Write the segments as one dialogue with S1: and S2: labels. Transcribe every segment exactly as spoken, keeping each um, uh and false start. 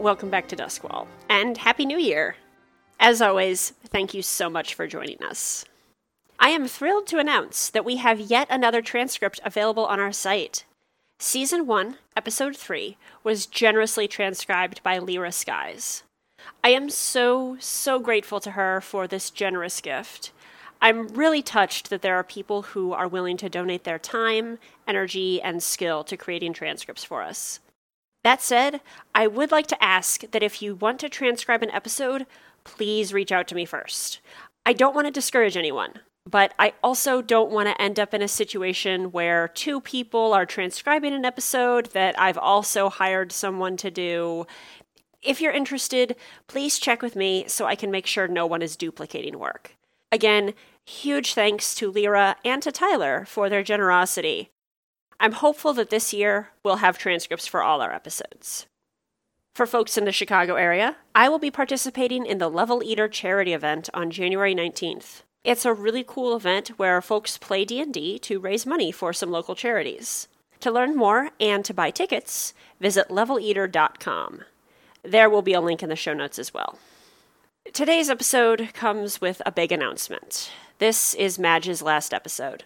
S1: welcome back to Duskwall, and Happy New Year! As always, thank you so much for joining us. I am thrilled to announce that we have yet another transcript available on our site. Season one, Episode three, was generously transcribed by Lyra Skies. I am so, so grateful to her for this generous gift. I'm really touched that there are people who are willing to donate their time, energy, and skill to creating transcripts for us. That said, I would like to ask that if you want to transcribe an episode, please reach out to me first. I don't want to discourage anyone, but I also don't want to end up in a situation where two people are transcribing an episode that I've also hired someone to do. If you're interested, please check with me so I can make sure no one is duplicating work. Again, huge thanks to Lyra and to Tyler for their generosity. I'm hopeful that this year we'll have transcripts for all our episodes. For folks in the Chicago area, I will be participating in the Level Eater charity event on January nineteenth. It's a really cool event where folks play D and D to raise money for some local charities. To learn more and to buy tickets, visit level eater dot com. There will be a link in the show notes as well. Today's episode comes with a big announcement. This is Madge's last episode.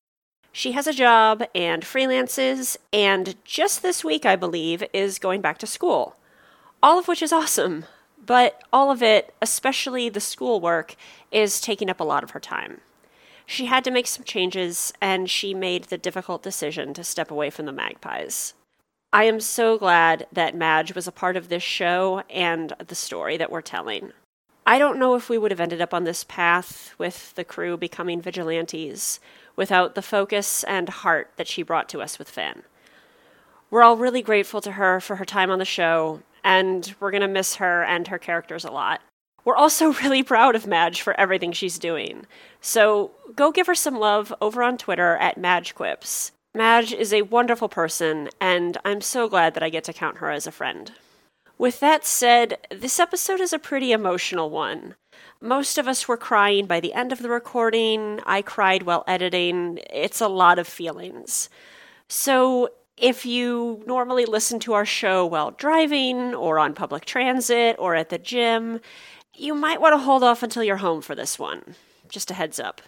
S1: She has a job and freelances, and just this week, I believe, is going back to school. All of which is awesome, but all of it, especially the schoolwork, is taking up a lot of her time. She had to make some changes, and she made the difficult decision to step away from the Magpies. I am so glad that Madge was a part of this show and the story that we're telling. I don't know if we would have ended up on this path with the crew becoming vigilantes without the focus and heart that she brought to us with Finn. We're all really grateful to her for her time on the show, and we're going to miss her and her characters a lot. We're also really proud of Madge for everything she's doing. So go give her some love over on Twitter at MadgeQuips. Madge is a wonderful person, and I'm so glad that I get to count her as a friend. With that said, this episode is a pretty emotional one. Most of us were crying by the end of the recording. I cried while editing. It's a lot of feelings. So if you normally listen to our show while driving, or on public transit, or at the gym, you might want to hold off until you're home for this one. Just a heads up.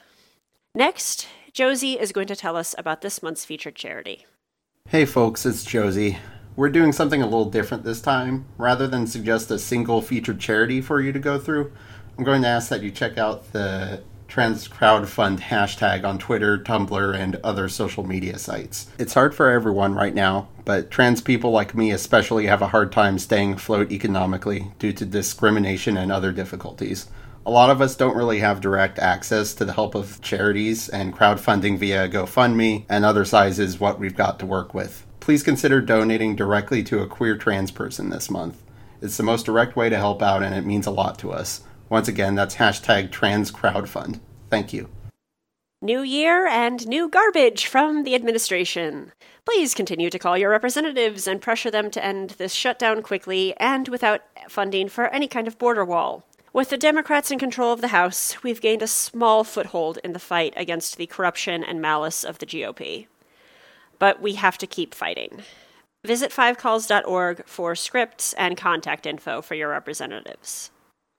S1: Next, Josie is going to tell us about this month's featured charity.
S2: Hey folks, it's Josie. We're doing something a little different this time. Rather than suggest a single featured charity for you to go through, I'm going to ask that you check out the Trans Crowdfund hashtag on Twitter, Tumblr, and other social media sites. It's hard for everyone right now, but trans people like me especially have a hard time staying afloat economically due to discrimination and other difficulties. A lot of us don't really have direct access to the help of charities, and crowdfunding via GoFundMe and other sites is what we've got to work with. Please consider donating directly to a queer trans person this month. It's the most direct way to help out, and it means a lot to us. Once again, that's hashtag transcrowdfund. Thank you.
S1: New year and new garbage from the administration. Please continue to call your representatives and pressure them to end this shutdown quickly and without funding for any kind of border wall. With the Democrats in control of the House, we've gained a small foothold in the fight against the corruption and malice of the G O P. But we have to keep fighting. Visit five calls dot org for scripts and contact info for your representatives.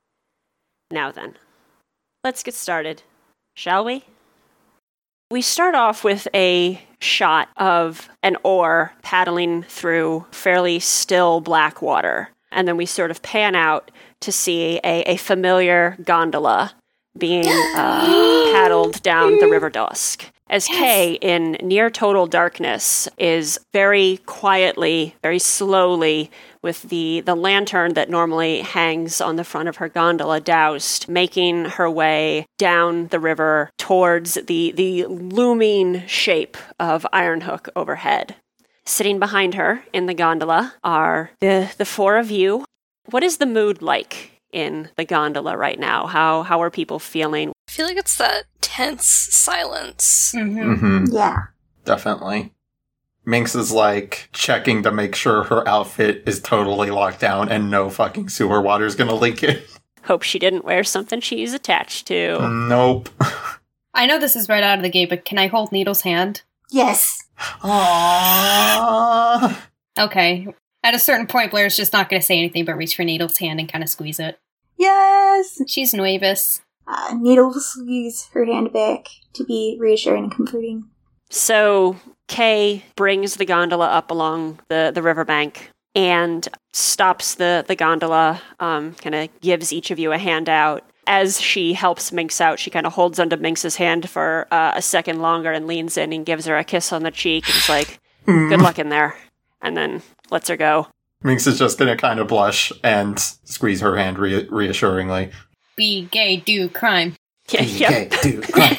S1: Now then, let's get started, shall we? We start off with a shot of an oar paddling through fairly still black water, and then we sort of pan out to see a, a familiar gondola being uh, paddled down the River Dusk. As yes. Kay, in near total darkness, is very quietly, very slowly, with the, the lantern that normally hangs on the front of her gondola doused, making her way down the river towards the, the looming shape of Ironhook overhead. Sitting behind her in the gondola are the, the four of you. What is the mood like in the gondola right now? How how are people feeling?
S3: I feel like it's that tense silence.
S4: Mm-hmm.
S2: Mm-hmm.
S4: Yeah.
S2: Definitely. Minx is like checking to make sure her outfit is totally locked down and no fucking sewer water is gonna leak in.
S1: Hope she didn't wear something she's attached to.
S2: Nope.
S5: I know this is right out of the gate, but can I hold Needle's hand?
S4: Yes.
S2: Aww.
S5: Okay. At a certain point, Blair's just not going to say anything but reach for Needle's hand and kind of squeeze it.
S4: Yes!
S5: She's nuevous.
S4: Uh, Needle will squeeze her hand back to be reassuring and comforting.
S1: So Kay brings the gondola up along the, the riverbank and stops the, the gondola, um, kind of gives each of you a handout. As she helps Minx out, she kind of holds onto Minx's hand for uh, a second longer and leans in and gives her a kiss on the cheek and is like, good luck in there. And then lets her go.
S2: Minx is just going to kind of blush and squeeze her hand re- reassuringly.
S5: Be gay, do crime.
S1: Yeah,
S2: Be
S1: yep.
S2: gay, do crime.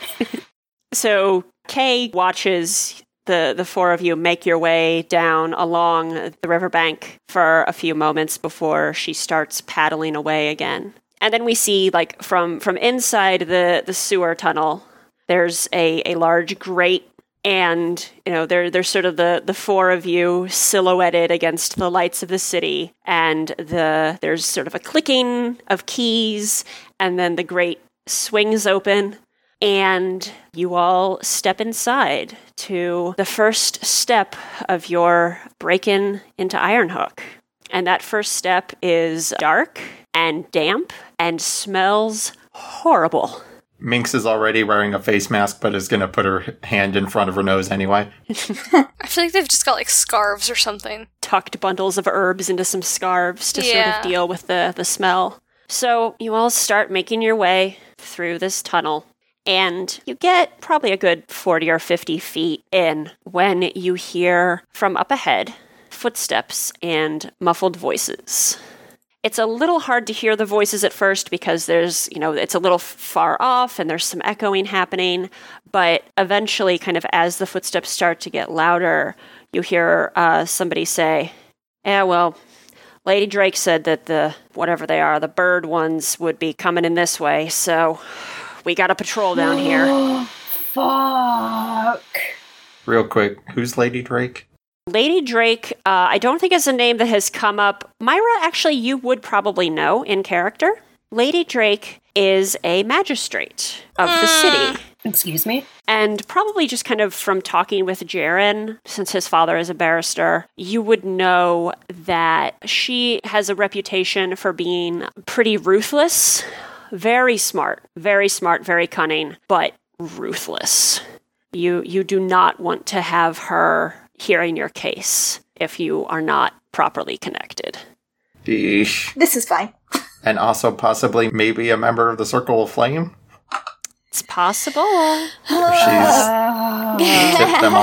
S1: So Kay watches the, the four of you make your way down along the riverbank for a few moments before she starts paddling away again. And then we see, like, from, from inside the, the sewer tunnel, there's a, a large grate. And, you know, there, there's sort of the, the four of you silhouetted against the lights of the city. And the there's sort of a clicking of keys. And then the grate swings open. And you all step inside to the first step of your break-in into Ironhook. And that first step is dark and damp and smells horrible.
S2: Minx is already wearing a face mask, but is going to put her hand in front of her nose anyway.
S3: I feel like they've just got, like, scarves or something.
S1: Tucked bundles of herbs into some scarves to
S3: Yeah.
S1: sort of deal with the, the smell. So you all start making your way through this tunnel, and you get probably a good forty or fifty feet in when you hear from up ahead footsteps and muffled voices. It's a little hard to hear the voices at first because there's, you know, it's a little far off and there's some echoing happening. But eventually, kind of as the footsteps start to get louder, you hear uh, somebody say, yeah, well, Lady Drake said that the, whatever they are, the bird ones would be coming in this way. So we got a patrol down here.
S5: Fuck.
S2: Real quick, who's Lady Drake?
S1: Lady Drake, uh, I don't think is a name that has come up. Myra, actually, you would probably know in character. Lady Drake is a magistrate of the city.
S5: Excuse me?
S1: And probably just kind of from talking with Jaren, since his father is a barrister, you would know that she has a reputation for being pretty ruthless, very smart, very smart, very cunning, but ruthless. You you do not want to have her hearing your case if you are not properly connected.
S2: Eesh.
S4: This is fine.
S2: And also possibly maybe a member of the Circle of Flame?
S1: It's possible.
S2: If she's tipped them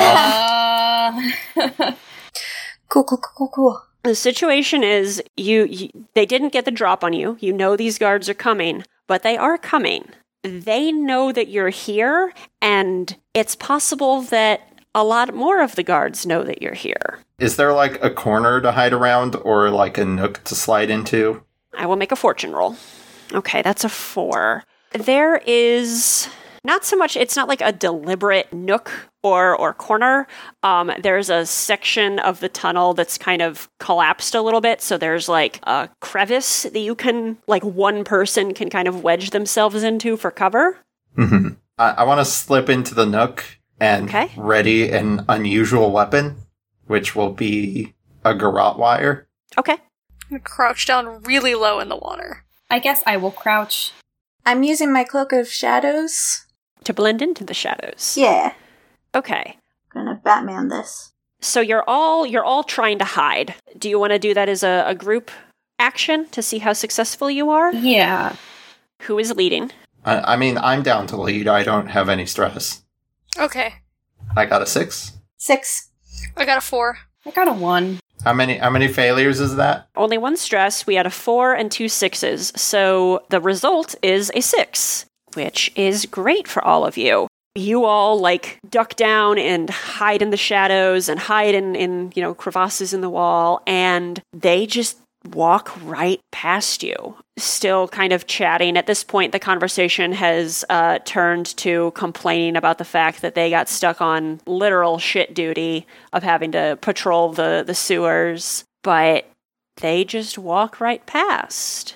S2: off.
S4: Cool, cool, cool, cool, cool.
S1: The situation is you, you they didn't get the drop on you. You know these guards are coming, but they are coming. They know that you're here, and it's possible that a lot more of the guards know that you're here.
S2: Is there like a corner to hide around or like a nook to slide into?
S1: I will make a fortune roll. Okay, that's a four. There is not so much, it's not like a deliberate nook or, or corner. Um, there's a section of the tunnel that's kind of collapsed a little bit. So there's like a crevice that you can, like one person can kind of wedge themselves into for cover.
S2: Mm-hmm. I, I want to slip into the nook and
S1: Okay.
S2: ready an unusual weapon, which will be a garrote wire.
S1: Okay.
S3: I'm gonna crouch down really low in the water.
S5: I guess I will crouch.
S4: I'm using my Cloak of Shadows.
S1: To blend into the shadows.
S4: Yeah.
S1: Okay.
S4: Gonna Batman this.
S1: So you're all you're all trying to hide. Do you want to do that as a, a group action to see how successful you are?
S5: Yeah.
S1: Who is leading?
S2: I, I mean, I'm down to lead. I don't have any stress.
S3: Okay.
S2: I got a six.
S4: Six.
S3: I got a four.
S5: I got a one.
S2: How many how many failures is that?
S1: Only one stress. We had a four and two sixes. So the result is a six, which is great for all of you. You all, like, duck down and hide in the shadows and hide in, in, you know, crevasses in the wall, and they just walk right past you. Still kind of chatting. At this point, the conversation has uh, turned to complaining about the fact that they got stuck on literal shit duty of having to patrol the, the sewers, but they just walk right past.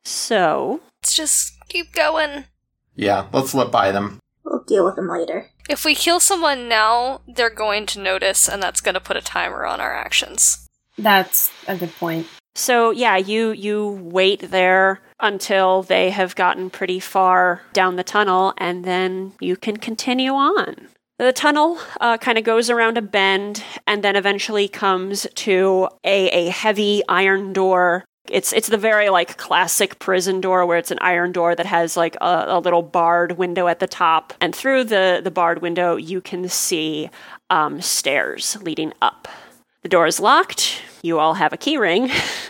S1: So,
S3: Let's just keep going.
S2: Yeah, let's slip by them.
S4: We'll deal with them later.
S3: If we kill someone now, they're going to notice, and that's going to put a timer on our actions.
S5: That's a good point.
S1: So yeah, you you wait there until they have gotten pretty far down the tunnel, and then you can continue on. The tunnel uh, kind of goes around a bend, and then eventually comes to a, a heavy iron door. It's it's the very like classic prison door where it's an iron door that has like a, a little barred window at the top, and through the the barred window you can see um, stairs leading up. The door is locked. You all have a key ring.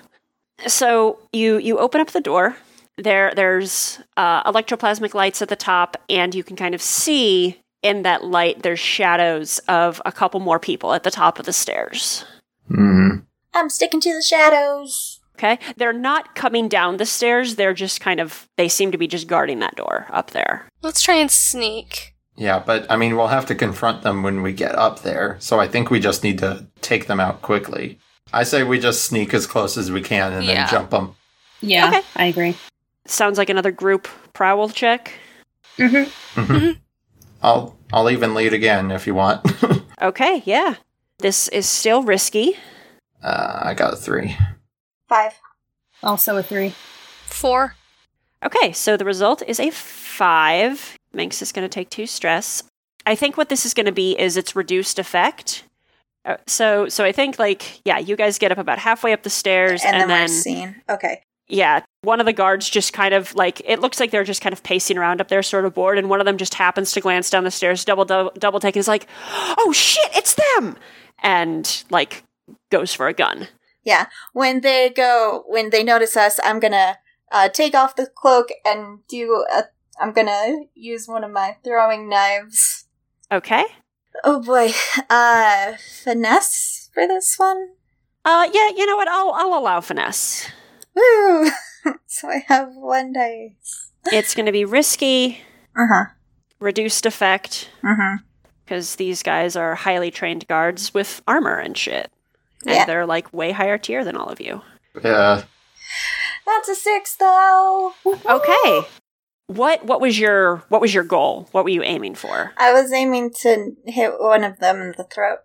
S1: So you you open up the door. There there's uh, electroplasmic lights at the top, and you can kind of see in that light there's shadows of a couple more people at the top of the stairs.
S2: Mm-hmm.
S4: I'm sticking to the shadows.
S1: Okay? They're not coming down the stairs. They're just kind of, they seem to be just guarding that door up there.
S3: Let's try and sneak.
S2: Yeah, but I mean, we'll have to confront them when we get up there, so I think we just need to take them out quickly. I say we just sneak as close as we can and
S3: Yeah.
S2: then jump them.
S5: Yeah,
S1: Okay.
S5: I agree.
S1: Sounds like another group prowl check.
S5: Mm-hmm.
S2: Mm-hmm. I'll I'll even lead again if you want.
S1: Okay, yeah. This is still risky.
S2: uh, I got a three.
S4: Five.
S5: Also a three.
S3: Four.
S1: Okay, so the result is a five. Minx is going to take two stress. I think what this is going to be is its reduced effect. Uh, so, so I think like yeah, you guys get up about halfway up the stairs,
S6: And,
S1: and,
S6: then,
S1: then
S6: we're seen. Okay.
S1: yeah, one of the guards just kind of like it looks like they're just kind of pacing around up there, sort of bored, and one of them just happens to glance down the stairs, double double, double take, and is like, "Oh shit, it's them!" and like goes for a gun.
S6: Yeah. When they go, when they notice us, I'm gonna uh, take off the cloak and do a. I'm gonna use one of my throwing knives.
S1: Okay.
S6: Oh boy. Uh, finesse for this one?
S1: Uh, yeah, you know what? I'll I'll allow finesse.
S6: Woo! So I have one dice.
S1: It's going to be risky,
S6: Uh huh.
S1: reduced effect,
S6: Uh huh.
S1: because these guys are highly trained guards with armor and shit, and
S6: Yeah.
S1: they're like way higher tier than all of you.
S2: Yeah.
S6: That's a six, though.
S1: Okay. What what was your what was your goal? What were you aiming for?
S6: I was aiming to hit one of them in the throat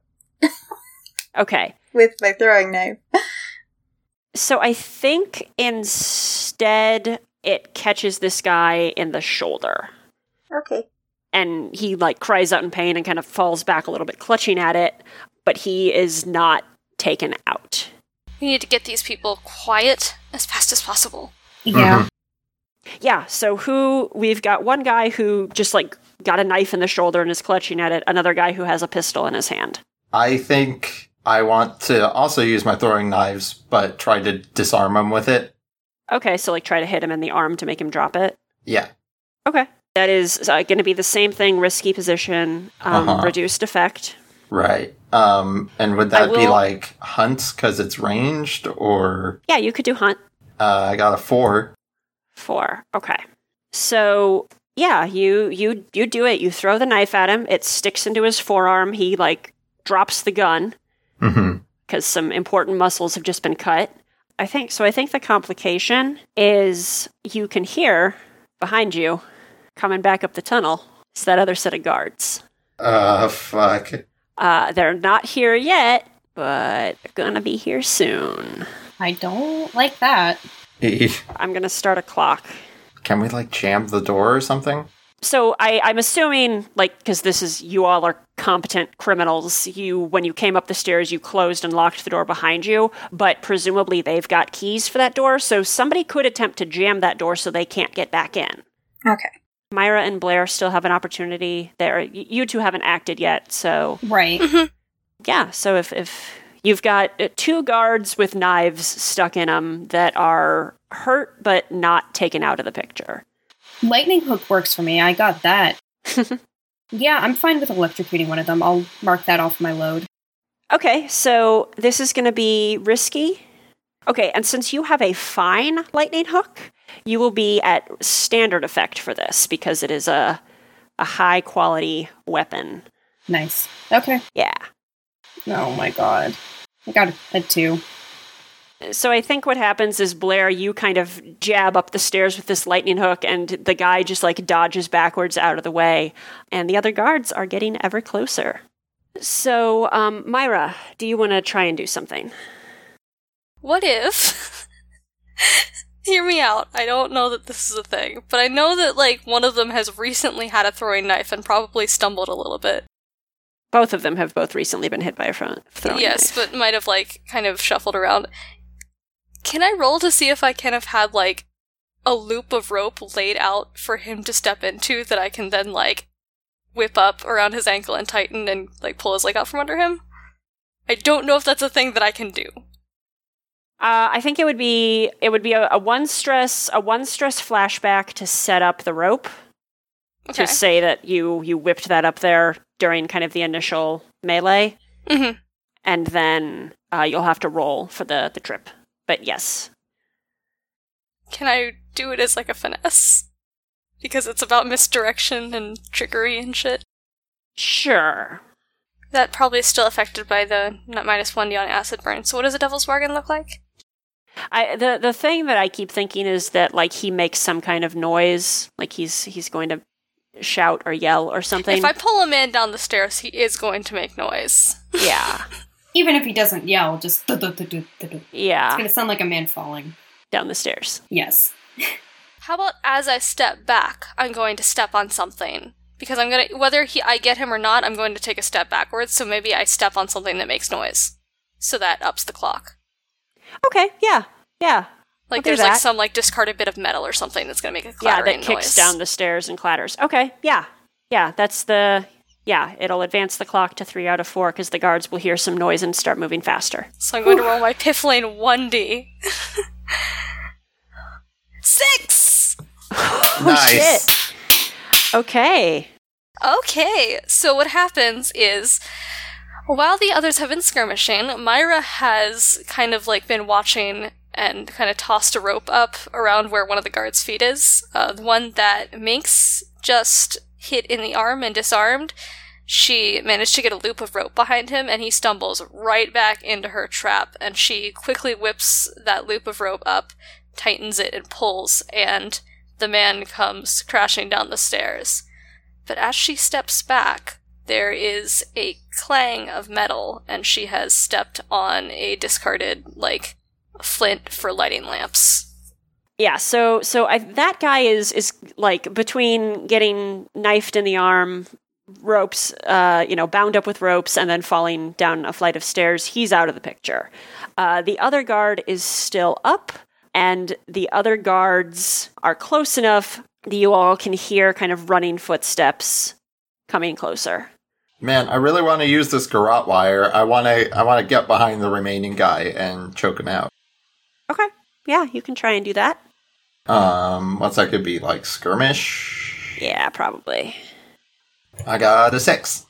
S1: Okay.
S6: with my throwing knife.
S1: So I think instead it catches this guy in the shoulder.
S6: Okay.
S1: And he like cries out in pain and kind of falls back a little bit, clutching at it, but he is not taken out.
S3: We need to get these people quiet as fast as possible.
S5: Yeah.
S1: Yeah, so who we've got one guy who just like got a knife in the shoulder and is clutching at it, another guy who has a pistol in his hand.
S2: I think I want to also use my throwing knives, but try to disarm him with it.
S1: Okay, so like try to hit him in the arm to make him drop it.
S2: Yeah.
S1: Okay. That is uh, going to be the same thing, risky position, um,
S2: Uh-huh.
S1: reduced effect.
S2: Right. Um, and would
S1: I
S2: that be
S1: will-
S2: like hunt because it's ranged, or
S1: Yeah, you could do hunt.
S2: uh, I got a four.
S1: Four. Okay. So yeah, you you you do it. You throw the knife at him. It sticks into his forearm. He like drops the gun
S2: Mm-hmm.
S1: because some important muscles have just been cut. I think so. I think the complication is you can hear behind you coming back up the tunnel. It's that other set of guards.
S2: Uh, fuck.
S1: Uh, they're not here yet, but they're gonna be here soon.
S5: I don't like that.
S1: I'm gonna start a clock.
S2: Can we like jam the door or something?
S1: So I, I'm assuming, like, because this is, you all are competent criminals, you, when you came up the stairs, you closed and locked the door behind you, but presumably they've got keys for that door, so somebody could attempt to jam that door so they can't get back in.
S6: Okay.
S1: Myra and Blair still have an opportunity there. Y- You two haven't acted yet, so
S5: Right.
S1: yeah, so if, if you've got uh, two guards with knives stuck in them that are hurt but not taken out of the picture.
S5: Lightning hook works for me. I got that. Yeah, I'm fine with electrocuting one of them. I'll mark that off my load.
S1: Okay, so this is going to be risky. Okay, and since you have a fine lightning hook, you will be at standard effect for this because it is a a high quality weapon.
S5: Nice. Okay.
S1: Yeah.
S5: Oh my god. I got a, a two.
S1: So I think what happens is, Blair, you kind of jab up the stairs with this lightning hook, and the guy just like dodges backwards out of the way, and the other guards are getting ever closer. So, um, Myra, do you want to try and do something?
S3: What if... Hear me out. I don't know that this is a thing, but I know that, like, one of them has recently had a throwing knife and probably stumbled a little bit.
S1: Both of them have both recently been hit by a front throwing
S3: Yes,
S1: knife.
S3: but might have, like, kind of shuffled around. Can I roll to see if I can have had, like, a loop of rope laid out for him to step into that I can then, like, whip up around his ankle and tighten and, like, pull his leg out from under him? I don't know if that's a thing that I can do.
S1: Uh, I think it would be it would be a, a one stress a one stress flashback to set up the rope.
S3: Okay.
S1: To say that you you whipped that up there during kind of the initial melee,
S3: Mm-hmm.
S1: and then uh, you'll have to roll for the the trip. But yes,
S3: Can I do it as, like, a finesse? Because it's about misdirection and trickery and shit.
S1: sure.
S3: That probably is still affected by the not minus one D on acid burn. So what does a devil's bargain look like?
S1: I the the thing that I keep thinking is that like he makes some kind of noise, like he's he's going to shout or yell or something.
S3: If I pull him in down the stairs, he is going to make noise.
S1: Yeah,
S5: Even if he doesn't yell, just du-du-du-du-du-du. It's
S1: yeah,
S5: gonna sound like a man falling.
S1: down the stairs.
S5: Yes.
S3: How about as I step back, I'm going to step on something? Because I'm gonna, whether he I get him or not, I'm going to take a step backwards, so maybe I step on something that makes noise. So that ups the clock.
S1: Okay, yeah, yeah,
S3: Like
S1: I'll do
S3: there's like
S1: that.
S3: some like discarded bit of metal or something that's gonna make a
S1: yeah,
S3: clattering
S1: that kicks
S3: noise.
S1: down the stairs and clatters. Okay, yeah, yeah, that's the yeah. It'll advance the clock to three out of four because the guards will hear some noise and start moving faster.
S3: So I'm going to roll my Pifflane one D. Six!
S2: Nice.
S1: Shit. Okay.
S3: Okay, so what happens is, while the others have been skirmishing, Myra has kind of like been watching and kind of tossed a rope up around where one of the guards' feet is. Uh, the one that Minx just hit in the arm and disarmed. She managed to get a loop of rope behind him, and he stumbles right back into her trap, and she quickly whips that loop of rope up, tightens it, and pulls, and the man comes crashing down the stairs. But as she steps back, there is a clang of metal, and she has stepped on a discarded, like, flint for lighting lamps.
S1: Yeah, so so I, that guy is is like between getting knifed in the arm, ropes, uh, you know, bound up with ropes, and then falling down a flight of stairs. He's out of the picture. Uh, the other guard is still up, and the other guards are close enough that you all can hear kind of running footsteps coming closer.
S2: Man, I really want to use this garrote wire. I want to I want to get behind the remaining guy and choke him out.
S1: Okay, yeah, you can try and do that.
S2: Um, what's that could be, like skirmish?
S1: Yeah, probably.
S2: I got a six.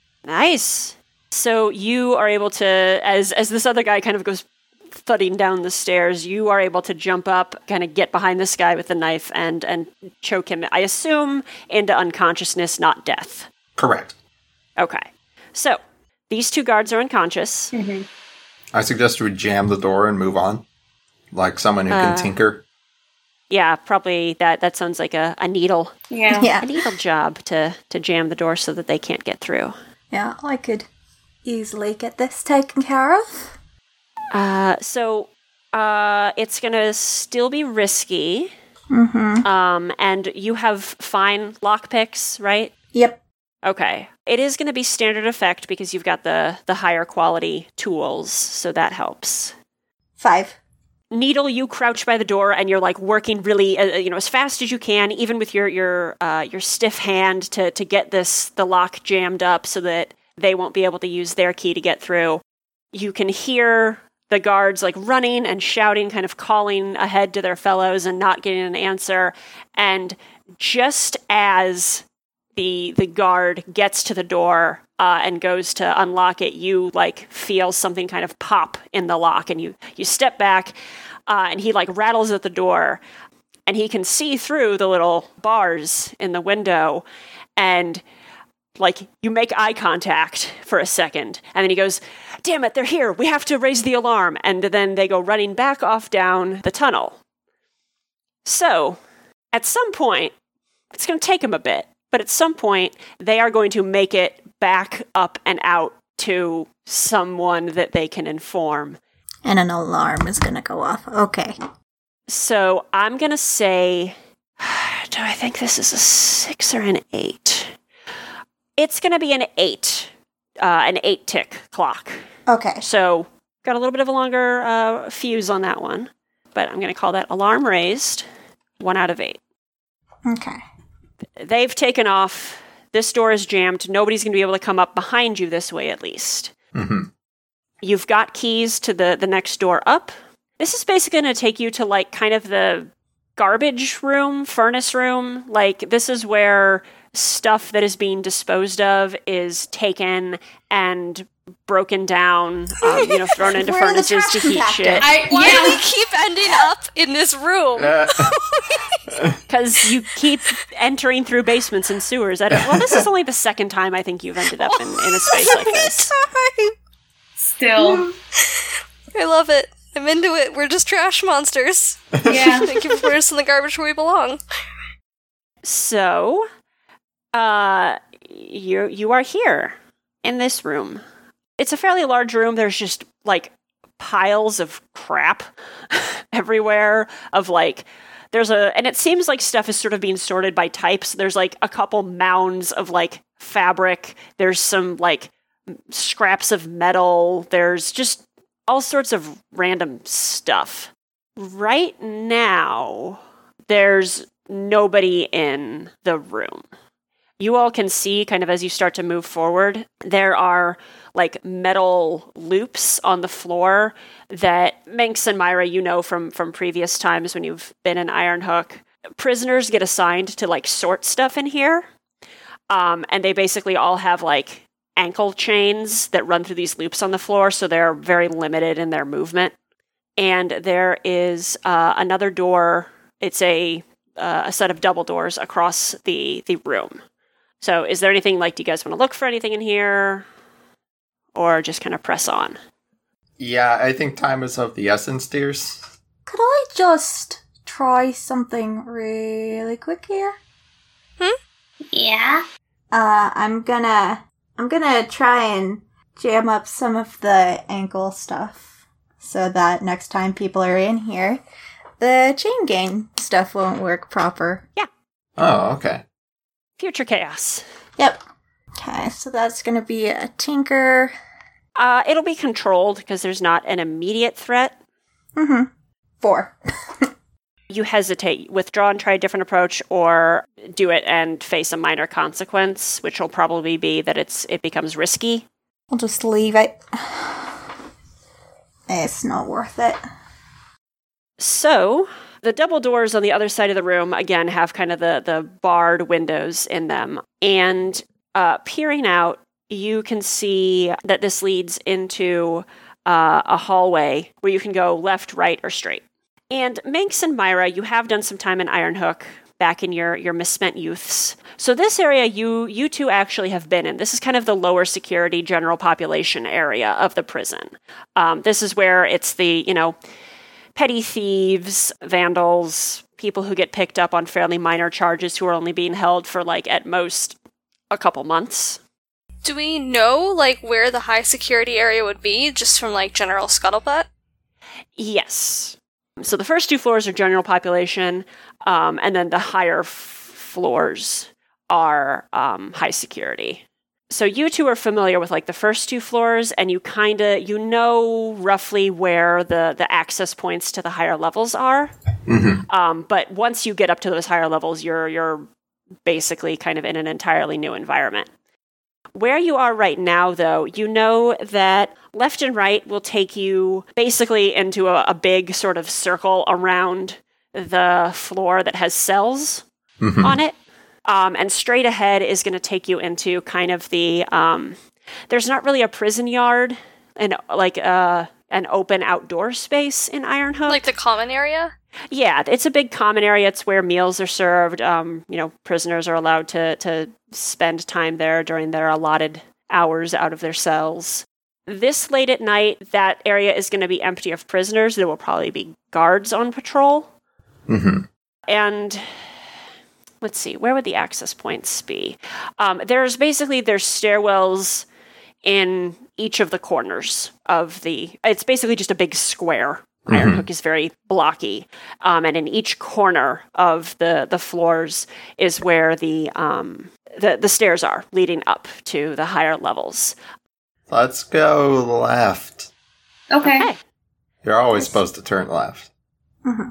S1: Nice. So you are able to, as as this other guy kind of goes thudding down the stairs, you are able to jump up, kind of get behind this guy with the knife and and choke him, I assume, into unconsciousness, not death.
S2: Correct.
S1: Okay. So, these two guards are unconscious.
S5: Mm-hmm.
S2: I suggest we jam the door and move on. Like someone who can
S1: Uh,
S2: tinker.
S1: Yeah, probably that that sounds like a, a needle.
S5: Yeah.
S6: Yeah.
S1: A needle job to, to jam the door so that they can't get through.
S4: Yeah, I could easily get this taken care of.
S1: Uh, so, uh, it's gonna still be risky.
S4: Mm-hmm.
S1: Um, and you have fine lockpicks, right?
S4: Yep.
S1: Okay. It is going to be standard effect because you've got the, the higher quality tools, so that helps.
S4: Five.
S1: Needle, you crouch by the door and you're like working really, uh, you know, as fast as you can, even with your your uh, your stiff hand to to get this the lock jammed up so that they won't be able to use their key to get through. You can hear the guards like running and shouting, kind of calling ahead to their fellows and not getting an answer. And just as the the guard gets to the door uh, and goes to unlock it, you like feel something kind of pop in the lock, and you you step back, uh, and he like rattles at the door, and he can see through the little bars in the window, and like you make eye contact for a second, and then he goes, "Damn it, they're here! We have to raise the alarm!" And then they go running back off down the tunnel. So, at some point, it's going to take them a bit. But at some point, they are going to make it back up and out to someone that they can inform.
S6: And an alarm is gonna go off. Okay.
S1: So I'm going to say, do I think this is a six or an eight? It's going to be an eight, uh, an eight tick clock.
S6: Okay.
S1: So got a little bit of a longer uh, fuse on that one, but I'm going to call that alarm raised, one out of eight.
S6: Okay.
S1: They've taken off. This door is jammed. Nobody's going to be able to come up behind you this way, at least.
S2: Mm-hmm.
S1: You've got keys to the, the next door up. This is basically going to take you to, like, kind of the garbage room, furnace room. Like, this is where stuff that is being disposed of is taken and broken down, um, you know, thrown into
S6: Where are the
S1: furnaces to
S6: trash
S1: heat
S6: compactors?
S1: shit.
S3: I, why
S5: Yeah.
S3: do we keep ending up in this room?
S1: Because you keep entering through basements and sewers. I don't, well, this is only the second time I think you've ended up in, in a space like this.
S5: Still.
S3: I love it. I'm into it. We're just trash monsters.
S5: Yeah.
S3: Thank you for putting us in the garbage where we belong.
S1: So, uh, you you are here in this room. It's a fairly large room. There's just like piles of crap everywhere. Of like, there's a, and it seems like stuff is sort of being sorted by types. There's like a couple mounds of like fabric. There's some like scraps of metal. There's just all sorts of random stuff. Right now, there's nobody in the room. You all can see, kind of as you start to move forward, there are like metal loops on the floor that Minx and Myra, you know from, from previous times when you've been in Ironhook. Prisoners get assigned to like sort stuff in here. Um, and they basically all have like ankle chains that run through these loops on the floor, so they're very limited in their movement. And there is uh, another door. It's a uh, a set of double doors across the the room. So is there anything, like, do you guys want to look for anything in here? Or just kind of press on?
S2: Yeah, I think time is of the essence, dears.
S6: Could I just try something really quick here?
S4: Yeah.
S6: Uh, I'm gonna, I'm gonna try and jam up some of the ankle stuff so that next time people are in here, the chain gang stuff won't work proper.
S2: Oh, okay.
S1: Future chaos.
S6: Yep. Okay, so that's gonna be a tinker.
S1: Uh, it'll be controlled because there's not an immediate threat.
S6: Mm-hmm. Four.
S1: You hesitate, withdraw and try a different approach, or do it and face a minor consequence, which will probably be that it's it becomes risky.
S6: I'll just leave it. It's not worth it.
S1: So, the double doors on the other side of the room, again, have kind of the, the barred windows in them. And uh, peering out, you can see that this leads into uh, a hallway where you can go left, right, or straight. And Minx and Myra, you have done some time in Ironhook back in your, your misspent youths. So this area you you two actually have been in. This is kind of the lower security general population area of the prison. Um, this is where it's the, you know, petty thieves, vandals, people who get picked up on fairly minor charges who are only being held for, like, at most a couple months.
S3: Do we know, like, where the high security area would be, just from, like, general scuttlebutt?
S1: Yes. So the first two floors are general population, um, and then the higher f- floors are um, high security. So you two are familiar with, like, the first two floors, and you kind of, you know roughly where the, the access points to the higher levels are.
S2: Mm-hmm.
S1: Um, but once you get up to those higher levels, you're you're basically kind of in an entirely new environment. Where you are right now, though, you know that left and right will take you basically into a, a big sort of circle around the floor that has cells
S2: Mm-hmm.
S1: on it. Um, and straight ahead is going to take you into kind of the, um, there's not really a prison yard and like uh, an open outdoor space in Ironhook.
S3: Like the common area?
S1: Yeah, it's a big common area. It's where meals are served. Um, you know, prisoners are allowed to, to spend time there during their allotted hours out of their cells. This late at night, that area is going to be empty of prisoners. There will probably be guards on patrol.
S2: Mm-hmm.
S1: And let's see, where would the access points be? Um, there's basically, there's stairwells in each of the corners of the... It's basically just a big square. Iron
S2: Mhm.
S1: Hook is very blocky. Um, and in each corner of the, the floors is where the, um, the the stairs are leading up to the higher levels.
S2: Let's go left.
S5: Okay.
S1: Okay.
S2: You're always supposed to turn left.
S6: Mm-hmm.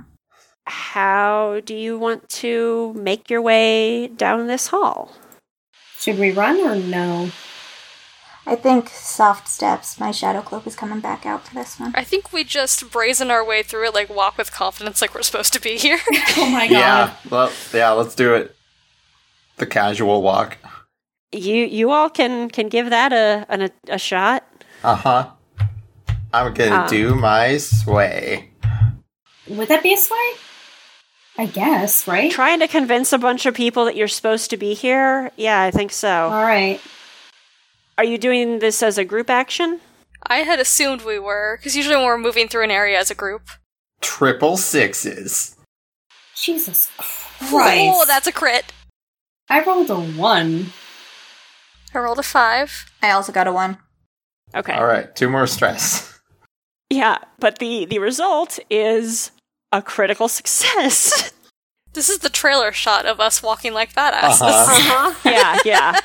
S1: How do you want to make your way down this hall?
S5: Should we run or no?
S6: I think soft steps. My shadow cloak is coming back out for this one.
S3: I think we just brazen our way through it, like walk with confidence like we're supposed to be here.
S5: Oh my god.
S2: Yeah, well, yeah, let's do it. The casual walk.
S1: You you all can can give that a an, a shot.
S2: Uh-huh. I'm gonna
S1: Um.
S2: do my sway.
S5: Would that be a sway? I guess, right?
S1: Trying to convince a bunch of people that you're supposed to be here? Yeah, I think so.
S5: Alright.
S1: Are you doing this as a group action?
S3: I had assumed we were, because usually when we're moving through an area as a group.
S2: Triple sixes.
S5: Jesus Christ.
S3: Oh, that's a crit.
S5: I rolled a one.
S3: I rolled a five.
S6: I also got a one.
S1: Okay.
S2: All right, two more stress.
S1: Yeah, but the the result is a critical success.
S3: This is the trailer shot of us walking like badasses.
S2: Uh-huh.
S1: Uh-huh. Yeah, yeah.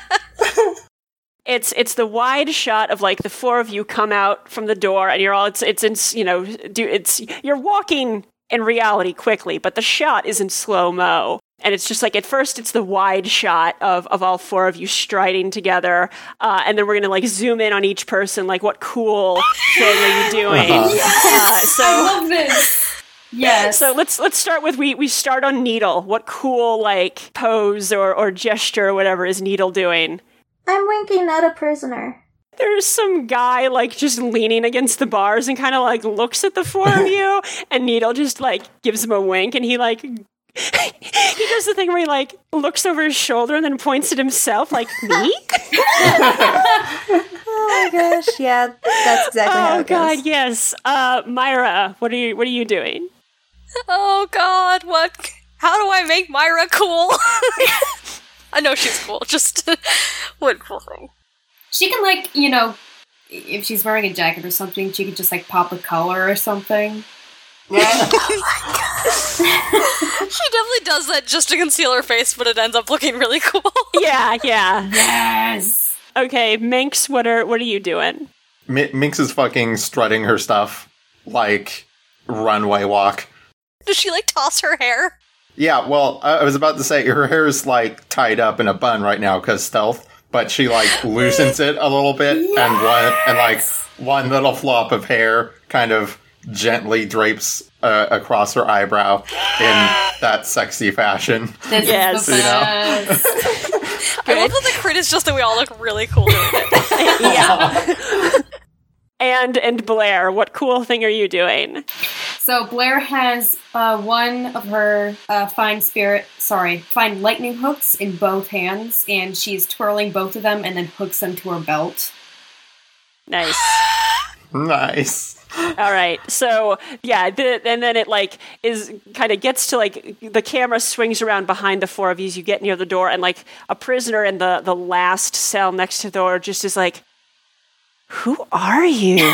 S1: It's it's the wide shot of like the four of you come out from the door and you're all it's it's in you know do it's you're walking in reality quickly, but the shot is in slow-mo. And it's just like, at first, it's the wide shot of, of all four of you striding together. Uh, and then we're going to, like, zoom in on each person. Like, what cool thing are you doing?
S2: Uh-huh.
S1: Uh, so,
S5: I love this. Yes.
S1: So let's let's start with, we, we start on Needle. What cool, like, pose or, or gesture or whatever is Needle doing?
S6: I'm winking at a prisoner.
S1: There's some guy, like, just leaning against the bars and kind of, like, looks at the four of you. And Needle just, like, gives him a wink. And he, like... he does the thing where he, like, looks over his shoulder and then points at himself, like, me?
S6: Oh my gosh, yeah, that's exactly how
S1: Oh,
S6: it goes.
S1: God, yes. Uh, Myra, what are you, what are you doing?
S3: Oh god, what? How do I make Myra cool? I know she's cool, just what cool thing.
S5: She can, like, you know, if she's wearing a jacket or something, she could just, like, pop a color or something.
S3: She definitely does that just to conceal her face, but it ends up looking really cool.
S1: Yeah, yeah.
S5: Yes!
S1: Okay, Minx, what are what are you doing?
S2: Mi- Minx is fucking strutting her stuff like runway walk.
S3: Does she, like, toss her hair?
S2: Yeah, well, I I was about to say her hair is like tied up in a bun right now because stealth, but she like loosens it a little bit and one and like one little flop of hair kind of gently drapes uh, across her eyebrow in that sexy fashion.
S5: This
S1: Yes.
S5: is the
S2: You know?
S5: best.
S3: I love that the crit is just that we all look really cool doing it.
S1: Yeah. and and Blair, what cool thing are you doing?
S5: So Blair has uh, one of her uh, fine spirit, sorry, fine lightning hooks in both hands, and she's twirling both of them and then hooks them to her belt.
S1: Nice.
S2: Nice.
S1: All right. So, yeah, the, and then it, like, is kind of gets to, like, the camera swings around behind the four of you as you get near the door, and, like, a prisoner in the, the last cell next to the door just is like, who are you?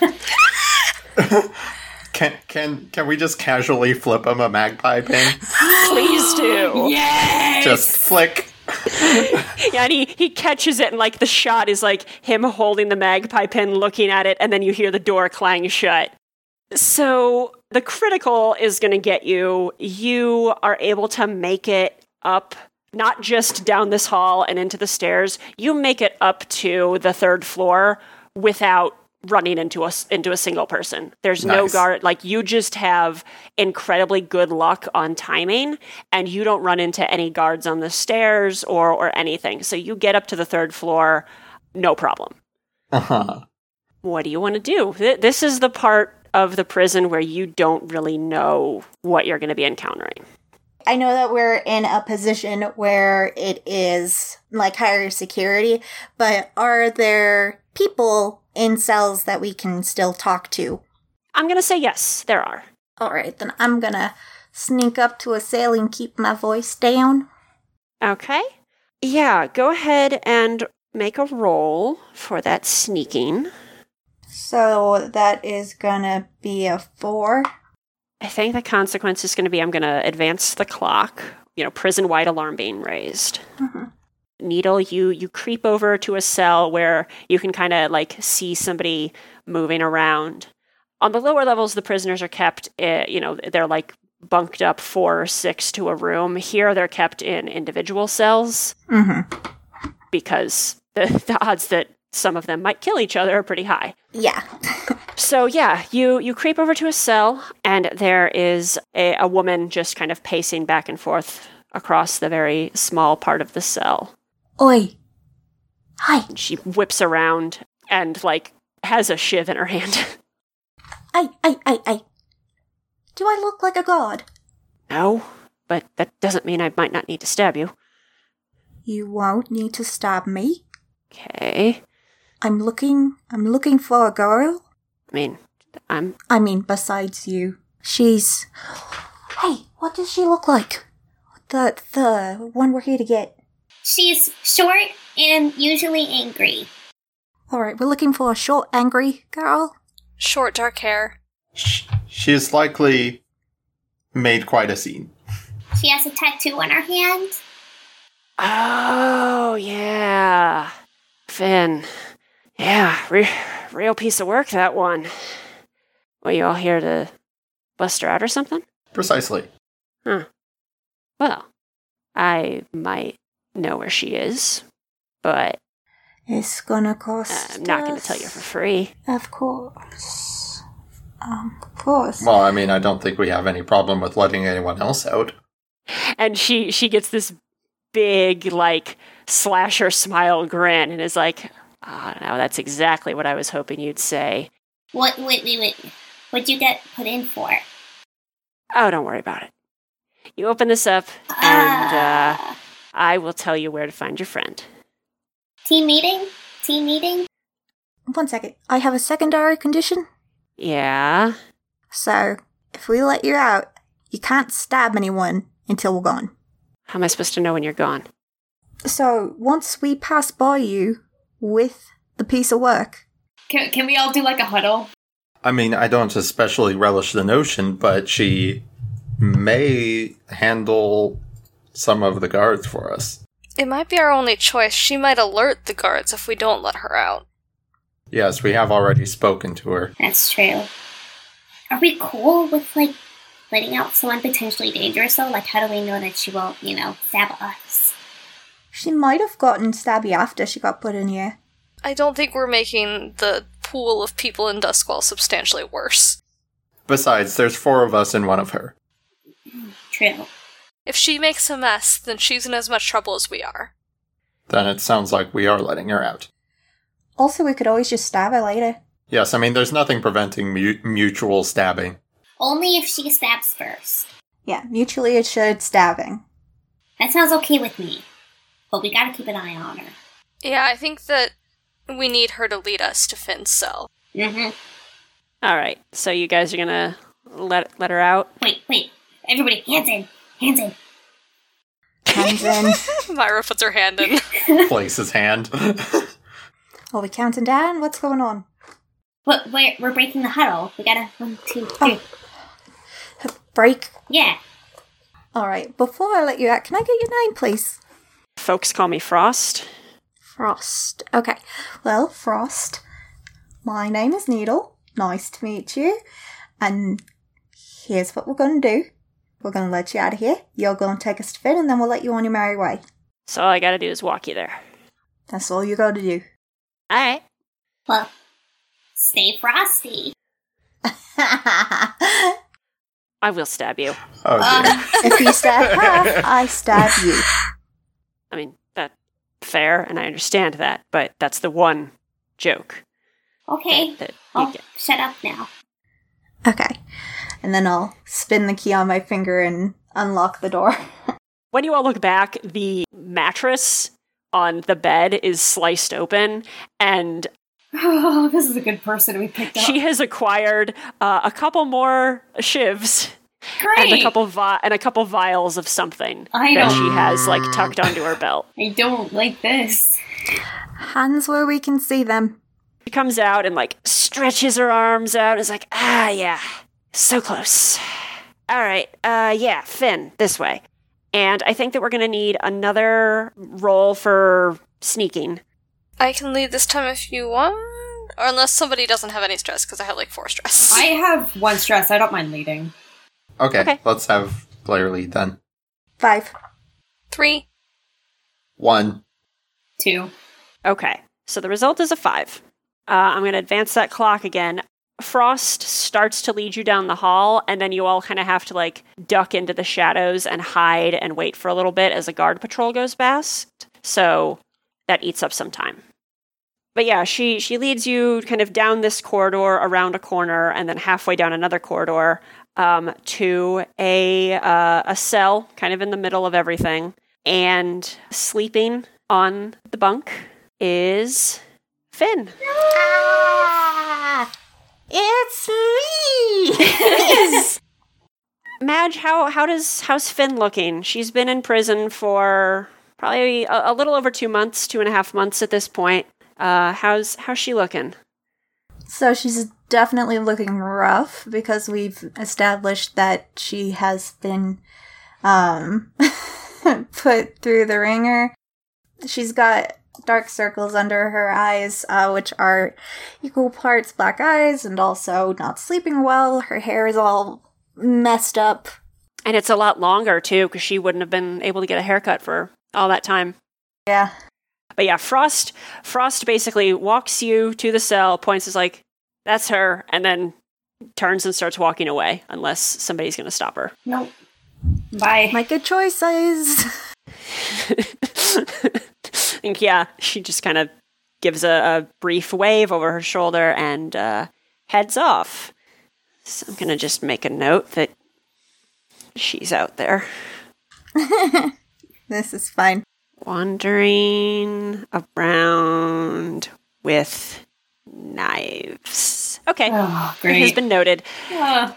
S2: Can can can we just casually flip him a magpie pin?
S1: Please do.
S5: Yes!
S2: Just flick.
S1: Yeah, and he, he catches it, and, like, the shot is, like, him holding the magpie pin, looking at it, and then you hear the door clang shut. So, the critical is going to get you. You are able to make it up, not just down this hall and into the stairs. You make it up to the third floor without running into a, into a single person. There's no
S2: Nice.
S1: guard. Like, you just have incredibly good luck on timing, and you don't run into any guards on the stairs or, or anything. So you get up to the third floor, no problem.
S2: Uh-huh.
S1: What do you want to do? Th- This is the part of the prison where you don't really know what you're going to be encountering.
S6: I know that we're in a position where it is like higher security, but are there people in cells that we can still talk to?
S1: I'm going to say yes, there are.
S6: All right, then I'm gonna sneak up to a cell and keep my voice down.
S1: Okay. Yeah, go ahead and make a roll for that sneaking.
S6: So that is gonna be a four.
S1: I think the consequence is going to be I'm going to advance the clock. You know, prison-wide alarm being raised.
S6: Mm-hmm.
S1: Needle, you you creep over to a cell where you can kind of like see somebody moving around. On the lower levels, the prisoners are kept, uh, you know, they're like bunked up four or six to a room. Here, they're kept in individual cells
S6: Mm-hmm.
S1: because the, the odds that some of them might kill each other are pretty high.
S6: Yeah.
S1: So yeah, you, you creep over to a cell, and there is a, a woman just kind of pacing back and forth across the very small part of the cell.
S6: Oi. Hi.
S1: She whips around and, like, has a shiv in her hand.
S6: Hey, hey, hey, hey. Do I look like a god?
S1: No, but that doesn't mean I might not need to stab you.
S6: You won't need to stab me.
S1: Okay.
S6: I'm looking, I'm looking for a girl.
S1: I mean, I'm...
S6: I mean, besides you. She's... Hey, what does she look like? The, the one we're here to get.
S7: She's short and usually angry.
S6: Alright, we're looking for a short, angry girl.
S3: Short, dark hair.
S2: She's likely made quite a scene.
S7: She has a tattoo on her hand.
S1: Oh, yeah. Finn. Yeah, re- real piece of work, that one. Were you all here to bust her out or something?
S2: Precisely.
S1: Huh. Well, I might know where she is, but
S6: It's gonna cost
S1: I'm not going to
S6: us-
S1: tell you for free.
S6: Of course. Um, of course.
S2: Well, I mean, I don't think we have any problem with letting anyone else out.
S1: And she, she gets this big, like, slasher smile grin and is like, oh, no, that's exactly what I was hoping you'd say.
S7: What? Wait, wait, wait. What'd you get put in for?
S1: Oh, don't worry about it. You open this up, and uh,
S7: Ah.
S1: I will tell you where to find your friend.
S7: Team meeting? Team meeting?
S6: One second. I have a secondary condition.
S1: Yeah?
S6: So, if we let you out, you can't stab anyone until we're gone.
S1: How am I supposed to know when you're gone?
S6: So, once we pass by you with the piece of work,
S5: Can, can we all do like a huddle?
S2: I mean, I don't especially relish the notion, but she may handle some of the guards for us.
S3: It might be our only choice. She might alert the guards if we don't let her out.
S2: Yes, we have already spoken to her.
S7: That's true. Are we cool with, like, letting out someone potentially dangerous, though? Like, how do we know that she won't, you know, stab us?
S6: she might have gotten stabby after she got put in here.
S3: I don't think we're making the pool of people in Duskwall substantially worse.
S2: Besides, there's four of us and one of her.
S7: True.
S3: If she makes a mess, then she's in as much trouble as we are.
S2: Then it sounds like we are letting her out.
S6: Also, we could always just stab her later.
S2: Yes, I mean, there's nothing preventing mu- mutual stabbing.
S7: Only if she stabs first.
S6: Yeah, mutually assured stabbing.
S7: That sounds okay with me. But we gotta keep an eye on her.
S3: Yeah, I think that we need her to lead us to Finn's cell.
S7: Mm-hmm.
S1: All right, so you guys are going to let let her out?
S7: Wait, wait. Everybody, hands in. Hands in.
S6: Hands in.
S3: Myra puts her hand in.
S2: Place his hand.
S6: Are we counting down? What's going on?
S7: But we're, we're breaking the huddle. We gotta, one, two, three.
S6: Break.
S7: Yeah.
S6: Alright, before I let you out, can I get your name, please?
S1: Folks call me Frost.
S6: Frost. Okay. Well, Frost, my name is Needle. Nice to meet you. And here's what we're going to do. We're going to let you out of here. You're going to take us to Finn, and then we'll let you on your merry way.
S1: So all I got to do is walk you there.
S6: That's all you got to do.
S1: All right.
S7: Well, stay frosty.
S1: I will stab you.
S2: Oh, dear.
S7: Um,
S6: If you stab her, I stab you.
S1: I mean, that's fair, and I understand that, but that's the one joke
S7: okay.
S1: that, that you
S7: I'll
S1: get.
S7: shut up now.
S6: Okay. And then I'll spin the key on my finger and unlock the door.
S1: When you all look back, the mattress on the bed is sliced open, and
S5: Oh, this is a good person we picked up.
S1: she has acquired uh, a couple more shivs
S5: Great!
S1: and a couple vi- and a couple vials of something
S5: I
S1: that
S5: don't-
S1: she has like tucked onto her belt.
S5: I don't like this.
S6: Hands where we can see them.
S1: She comes out and, like, stretches her arms out and is like, ah, yeah, so close. All right, uh, yeah, Finn, this way. And I think that we're going to need another roll for sneaking.
S3: I can lead this time if you want. Or unless somebody doesn't have any stress, because I have, like, four stress.
S5: I have one stress. I don't mind leading.
S2: Okay,
S1: Okay.
S2: let's have Blair lead then.
S6: Five.
S3: Three.
S2: One.
S5: Two.
S1: Okay, so the result is a five. Uh, I'm going to advance that clock again. Frost starts to lead you down the hall, and then you all kind of have to, like, duck into the shadows and hide and wait for a little bit as a guard patrol goes past. So that eats up some time. But yeah, she, she leads you kind of down this corridor, around a corner, and then halfway down another corridor um, to a uh, a cell, kind of in the middle of everything. And sleeping on the bunk is Finn.
S6: Ah, it's me!
S1: Madge, how how does how's Finn looking? She's been in prison for probably a, a little over two months, two and a half months at this point. Uh, how's how's she looking?
S6: So she's definitely looking rough because we've established that she has been um, put through the ringer. She's got dark circles under her eyes, uh, which are equal parts black eyes and also not sleeping well. Her hair is all messed up.
S1: And it's a lot longer, too, because she wouldn't have been able to get a haircut for all that time.
S6: Yeah.
S1: But yeah, Frost Frost basically walks you to the cell, points, is like, that's her, and then turns and starts walking away, unless somebody's going to stop her.
S5: Nope. Bye.
S6: My good choices.
S1: I think, yeah, she just kind of gives a, a brief wave over her shoulder and uh, heads off. So I'm going to just make a note that she's out there.
S6: This is fine.
S1: Wandering around with knives. Okay.
S5: Oh,
S1: It has
S5: great.
S1: been noted.
S5: Uh,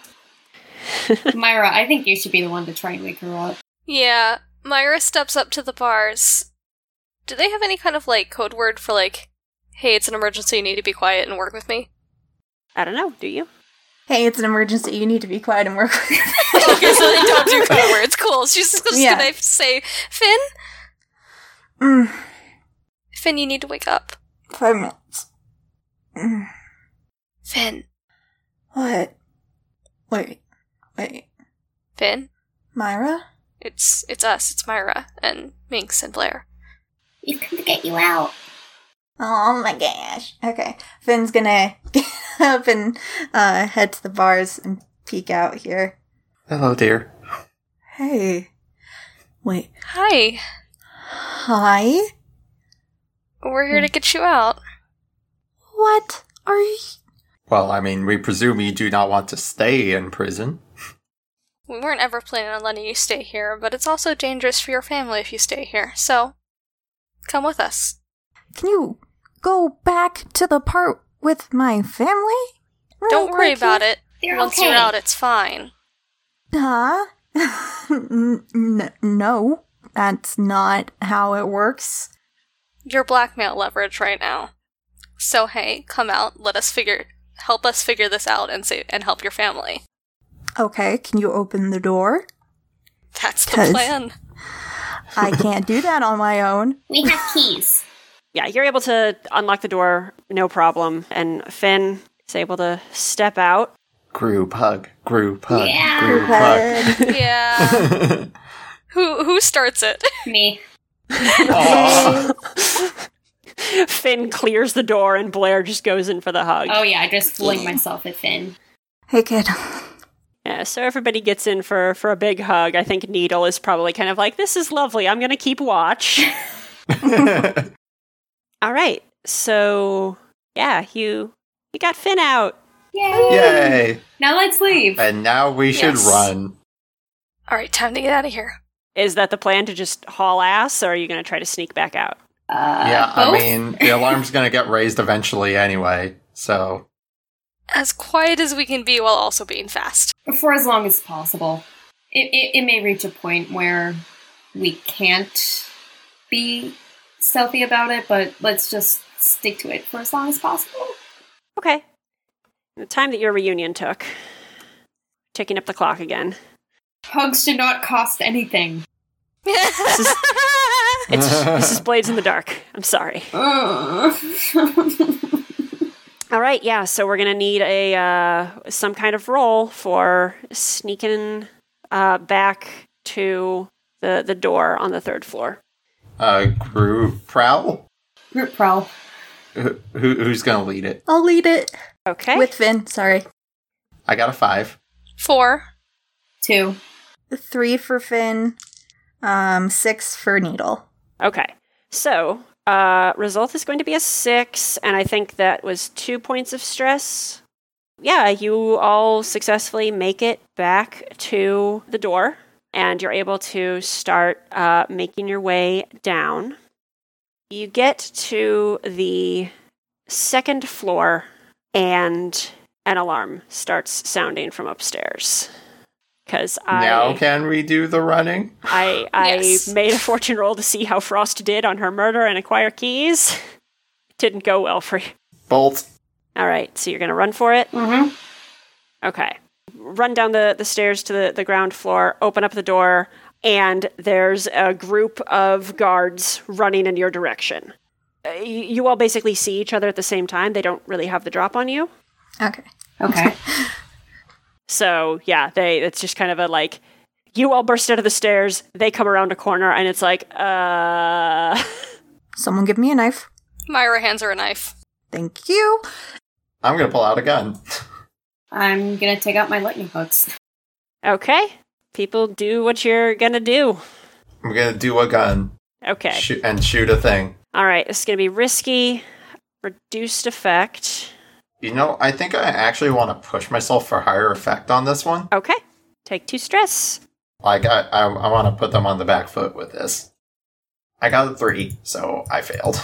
S5: Myra, I think you should be the one to try and wake her up.
S3: Yeah, Myra steps up to the bars. Do they have any kind of, like, code word for, like, hey, it's an emergency, you need to be quiet and work with me?
S1: I don't know. Do you?
S6: Hey, it's an emergency. You need to be quiet and work with me.
S3: Okay, so they don't do code words. Cool. She's just
S6: Yeah.
S3: gonna say, Finn?
S6: Mm,
S3: Finn, you need to wake up.
S6: five minutes. Mm,
S3: Finn.
S6: what? Wait. Wait.
S3: Finn?
S6: Myra?
S3: It's it's us. It's Myra and Minx and Blair.
S7: We've come to get you out.
S6: Oh my gosh. Okay. Finn's gonna get up and uh, head to the bars and peek out here.
S2: Hello, dear.
S6: Hey. Wait.
S3: Hi.
S6: Hi?
S3: We're here to get you out.
S6: What are you?
S2: Well, I mean, we presume you do not want to stay in prison.
S3: We weren't ever planning on letting you stay here, but it's also dangerous for your family if you stay here, so come with us.
S6: Can you go back to the part with my family? Real
S3: Don't worry
S6: quick
S3: about
S6: here?
S3: it.
S7: They're
S3: Once
S7: okay.
S3: you're out, it's fine.
S6: Huh? N- n- no, that's not how it works.
S3: You're blackmail leverage right now. So hey, come out, let us figure help us figure this out and say and help your family.
S6: Okay, can you open the door?
S3: That's the
S6: 'Cause-
S3: plan.
S6: I can't do that on my own.
S7: We have keys.
S1: Yeah, you're able to unlock the door, no problem. And Finn is able to step out.
S2: Group hug, group hug,
S7: Yeah.
S2: group hug.
S6: But
S3: Yeah. who who starts it?
S5: Me.
S2: Aw.
S1: Finn clears the door and Blair just goes in for the hug.
S5: Oh yeah, I just fling myself at Finn.
S6: hey, kid.
S1: Yeah, so everybody gets in for, for a big hug. I think Needle is probably kind of like, this is lovely. I'm going to keep watch. All right. So, yeah, you you got Finn out.
S5: Yay!
S2: Yay!
S5: Now let's leave.
S2: And now we should
S3: Yes.
S2: run.
S3: Alright, time to get out of here.
S1: Is that the plan, to just haul ass, or are you going to try to sneak back out?
S5: Uh,
S2: yeah,
S5: both?
S2: I mean, the alarm's gonna get raised eventually anyway, so...
S3: As quiet as we can be while also being fast.
S5: For as long as possible. It, it, it may reach a point where we can't be stealthy about it, but let's just stick to it for as long as possible.
S1: Okay. The time that your reunion took. Ticking up the clock again.
S5: Hugs should not cost anything.
S1: This is, it's, this is Blades in the Dark. I'm sorry.
S5: Uh.
S1: All right, yeah, so we're going to need a uh, some kind of roll for sneaking uh, back to the, the door on the third floor.
S2: Uh, group prowl?
S5: Group prowl.
S2: Who, who, who's gonna lead it?
S6: I'll lead it.
S1: Okay.
S6: With Finn, sorry.
S2: I got a five.
S3: Four.
S5: Two.
S6: Three for Finn, um, six for Needle.
S1: Okay. So, uh, result is going to be a six, and I think that was two points of stress. Yeah, you all successfully make it back to the door, and you're able to start uh, making your way down. You get to the second floor, and an alarm starts sounding from upstairs. Because I
S2: Now can we do the running?
S1: I I
S3: Yes.
S1: made a fortune roll to see how Frost did on her murder and acquire keys. Didn't go well for you.
S2: Bolt.
S1: All right, so you're gonna run for it.
S5: Mm-hmm.
S1: Okay, run down the, the stairs to the, the ground floor. Open up the door, and there's a group of guards running in your direction. Uh, you, you all basically see each other at the same time. They don't really have the drop on you.
S6: Okay.
S5: Okay.
S1: So, yeah, they it's just kind of a, like, you all burst out of the stairs, they come around a corner, and it's like, uh...
S6: Someone give me a knife.
S3: Myra hands her a knife.
S6: Thank you.
S2: I'm gonna pull out a gun.
S5: I'm gonna take out my lightning hooks.
S1: Okay. People, do what you're gonna do.
S2: I'm gonna do a gun.
S1: Okay.
S2: Shoot, and shoot a thing.
S1: All right, this is gonna be risky, reduced effect.
S2: You know, I think I actually want to push myself for higher effect on this one.
S1: Okay. Take two stress.
S2: Like, I, I, I want to put them on the back foot with this. I got a three, so I failed.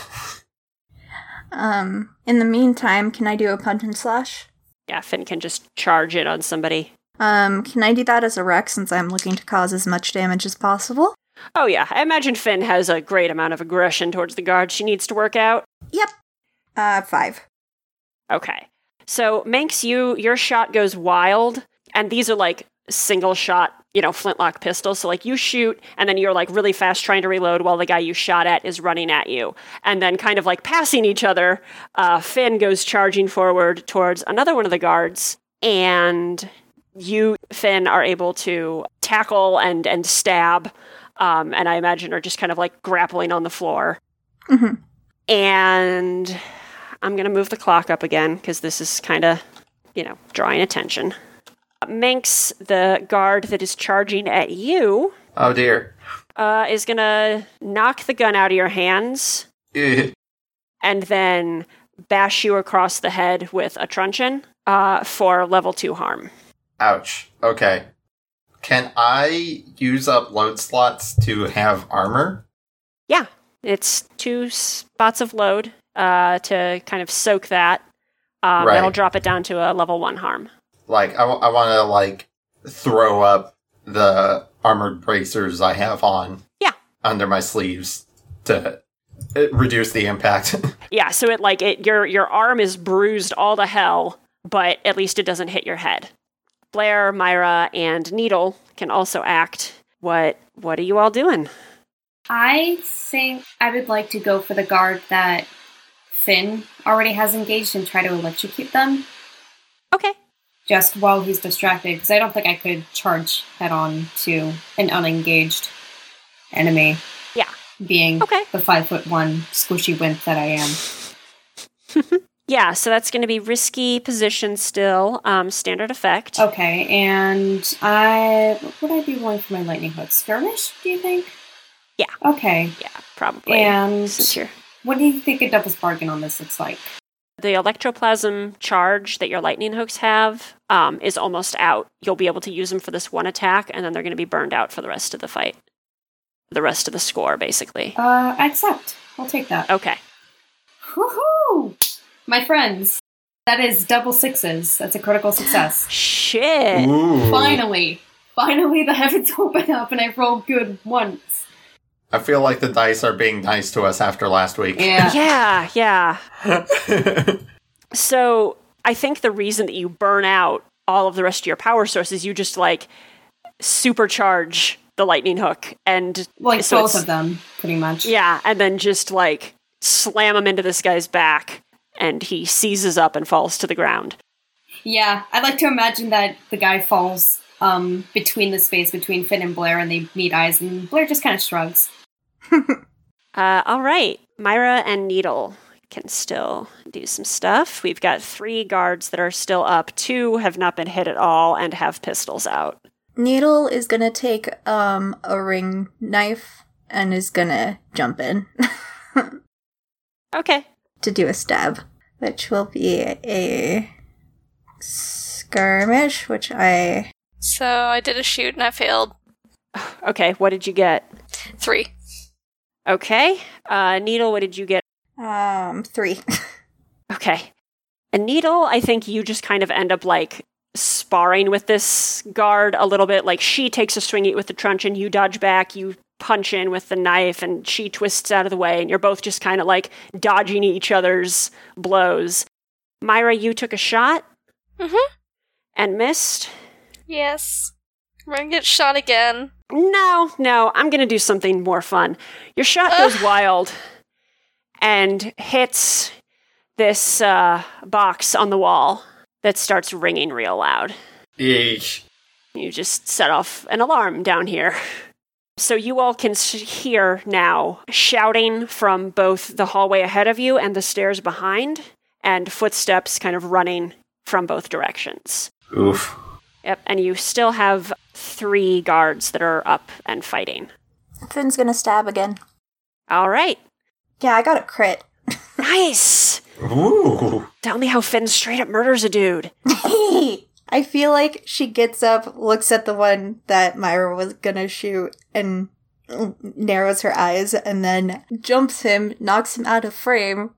S6: Um, in the meantime, can I do a punch and slash?
S1: Yeah, Finn can just charge it on somebody.
S6: Um, can I do that as a rec since I'm looking to cause as much damage as possible?
S1: Oh yeah, I imagine Finn has a great amount of aggression towards the guard she needs to work out.
S6: Yep. Uh, five.
S1: Okay. So, Manx, you your shot goes wild, and these are like single shot, you know, flintlock pistols. So like you shoot, and then you're like really fast trying to reload while the guy you shot at is running at you. And then kind of like passing each other, uh, Finn goes charging forward towards another one of the guards, and you, Finn, are able to tackle and, and stab, um, and I imagine are just kind of like grappling on the floor.
S6: Mm-hmm.
S1: And I'm going to move the clock up again, because this is kind of, you know, drawing attention. Minx, the guard that is charging at you,
S2: Oh dear.
S1: uh, is going to knock the gun out of your hands
S2: Ugh.
S1: and then bash you across the head with a truncheon uh, for level two harm.
S2: Ouch. Okay. Can I use up load slots to have armor?
S1: Yeah, it's two spots of load uh, to kind of soak that. Um,
S2: Right.
S1: That'll drop it down to a level one harm.
S2: Like, I, w- I want to, like, throw up the armored bracers I have on.
S1: Yeah.
S2: Under my sleeves to uh, reduce the impact.
S1: Yeah, so it like it your your arm is bruised all to hell, but at least it doesn't hit your head. Blair, Myra, and Needle can also act. What what are you all doing?
S5: I think I would like to go for the guard that Finn already has engaged and try to electrocute them
S1: Okay.
S5: just while he's distracted, because I don't think I could charge head on to an unengaged enemy.
S1: Yeah.
S5: Being
S1: Okay.
S5: the five foot one squishy wimp that I am.
S1: Yeah, so that's going to be risky position still, um, standard effect.
S5: Okay, and I what would I be rolling for my lightning hook? Skirmish, do you think?
S1: Yeah.
S5: Okay.
S1: Yeah, probably.
S5: And
S1: Since you're-
S5: what do you think a devil's bargain on this looks like?
S1: the electroplasm charge that your lightning hooks have um, is almost out. You'll be able to use them for this one attack, and then they're going to be burned out for the rest of the fight. The rest of the score, basically.
S5: Uh, I accept. I'll take that.
S1: Okay.
S5: Woohoo! My friends, that is double sixes. That's a critical success.
S1: Shit.
S2: Ooh.
S5: Finally! Finally the heavens open up and I rolled good once.
S2: I feel like the dice are being nice to us after last week.
S5: Yeah.
S1: Yeah, yeah. So I think the reason that you burn out all of the rest of your power sources, you just like supercharge the lightning hook and
S5: Like
S1: so
S5: both
S1: it's-
S5: of them, pretty much.
S1: Yeah, and then just like slam him into this guy's back, and he seizes up and falls to the ground.
S5: Yeah, I'd like to imagine that the guy falls um, between the space between Finn and Blair, and they meet eyes, and Blair just kind of shrugs.
S1: Uh, all right, Myra and Needle can still do some stuff. We've got three guards that are still up. Two have not been hit at all and have pistols out.
S6: Needle is gonna take um a ring knife and is gonna jump in
S1: Okay.
S6: to do a stab, which will be a skirmish, which I
S3: So I did a shoot and I failed.
S1: Okay, what did you get?
S3: Three.
S1: Okay. Uh, Needle, what did you get?
S6: um three.
S1: Okay. And Needle, I think you just kind of end up like sparring with this guard a little bit. Like she takes a swing at you with the truncheon, you dodge back, you punch in with the knife, and she twists out of the way, and you're both just kind of like dodging each other's blows. Myra, you took a shot
S3: Mm-hmm.
S1: and missed.
S3: Yes. We're gonna get shot again.
S1: No, no, I'm going to do something more fun. Your shot goes wild and hits this uh, box on the wall that starts ringing real loud.
S2: Yeesh.
S1: You just set off an alarm down here. So you all can s- hear now shouting from both the hallway ahead of you and the stairs behind, and footsteps kind of running from both directions.
S2: Oof.
S1: Yep, and you still have three guards that are up and fighting.
S6: Finn's gonna stab again.
S1: All right.
S6: Yeah, I got a crit.
S1: Nice!
S2: Ooh.
S1: Tell me how Finn straight up murders a dude.
S6: I feel like she gets up, looks at the one that Myra was gonna shoot, and narrows her eyes, and then jumps him, knocks him out of frame.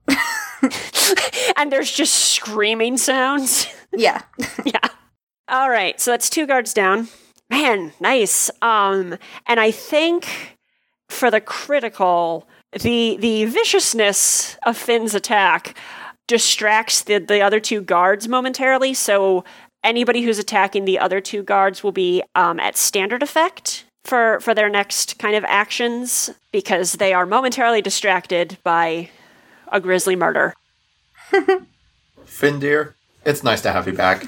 S1: And there's just screaming sounds.
S6: Yeah.
S1: Yeah. All right, so that's two guards down. Man, nice. Um, and I think for the critical, the the viciousness of Finn's attack distracts the, the other two guards momentarily, so anybody who's attacking the other two guards will be um, at standard effect for, for their next kind of actions, because they are momentarily distracted by a grisly murder.
S2: Finn, dear, it's nice to have you back.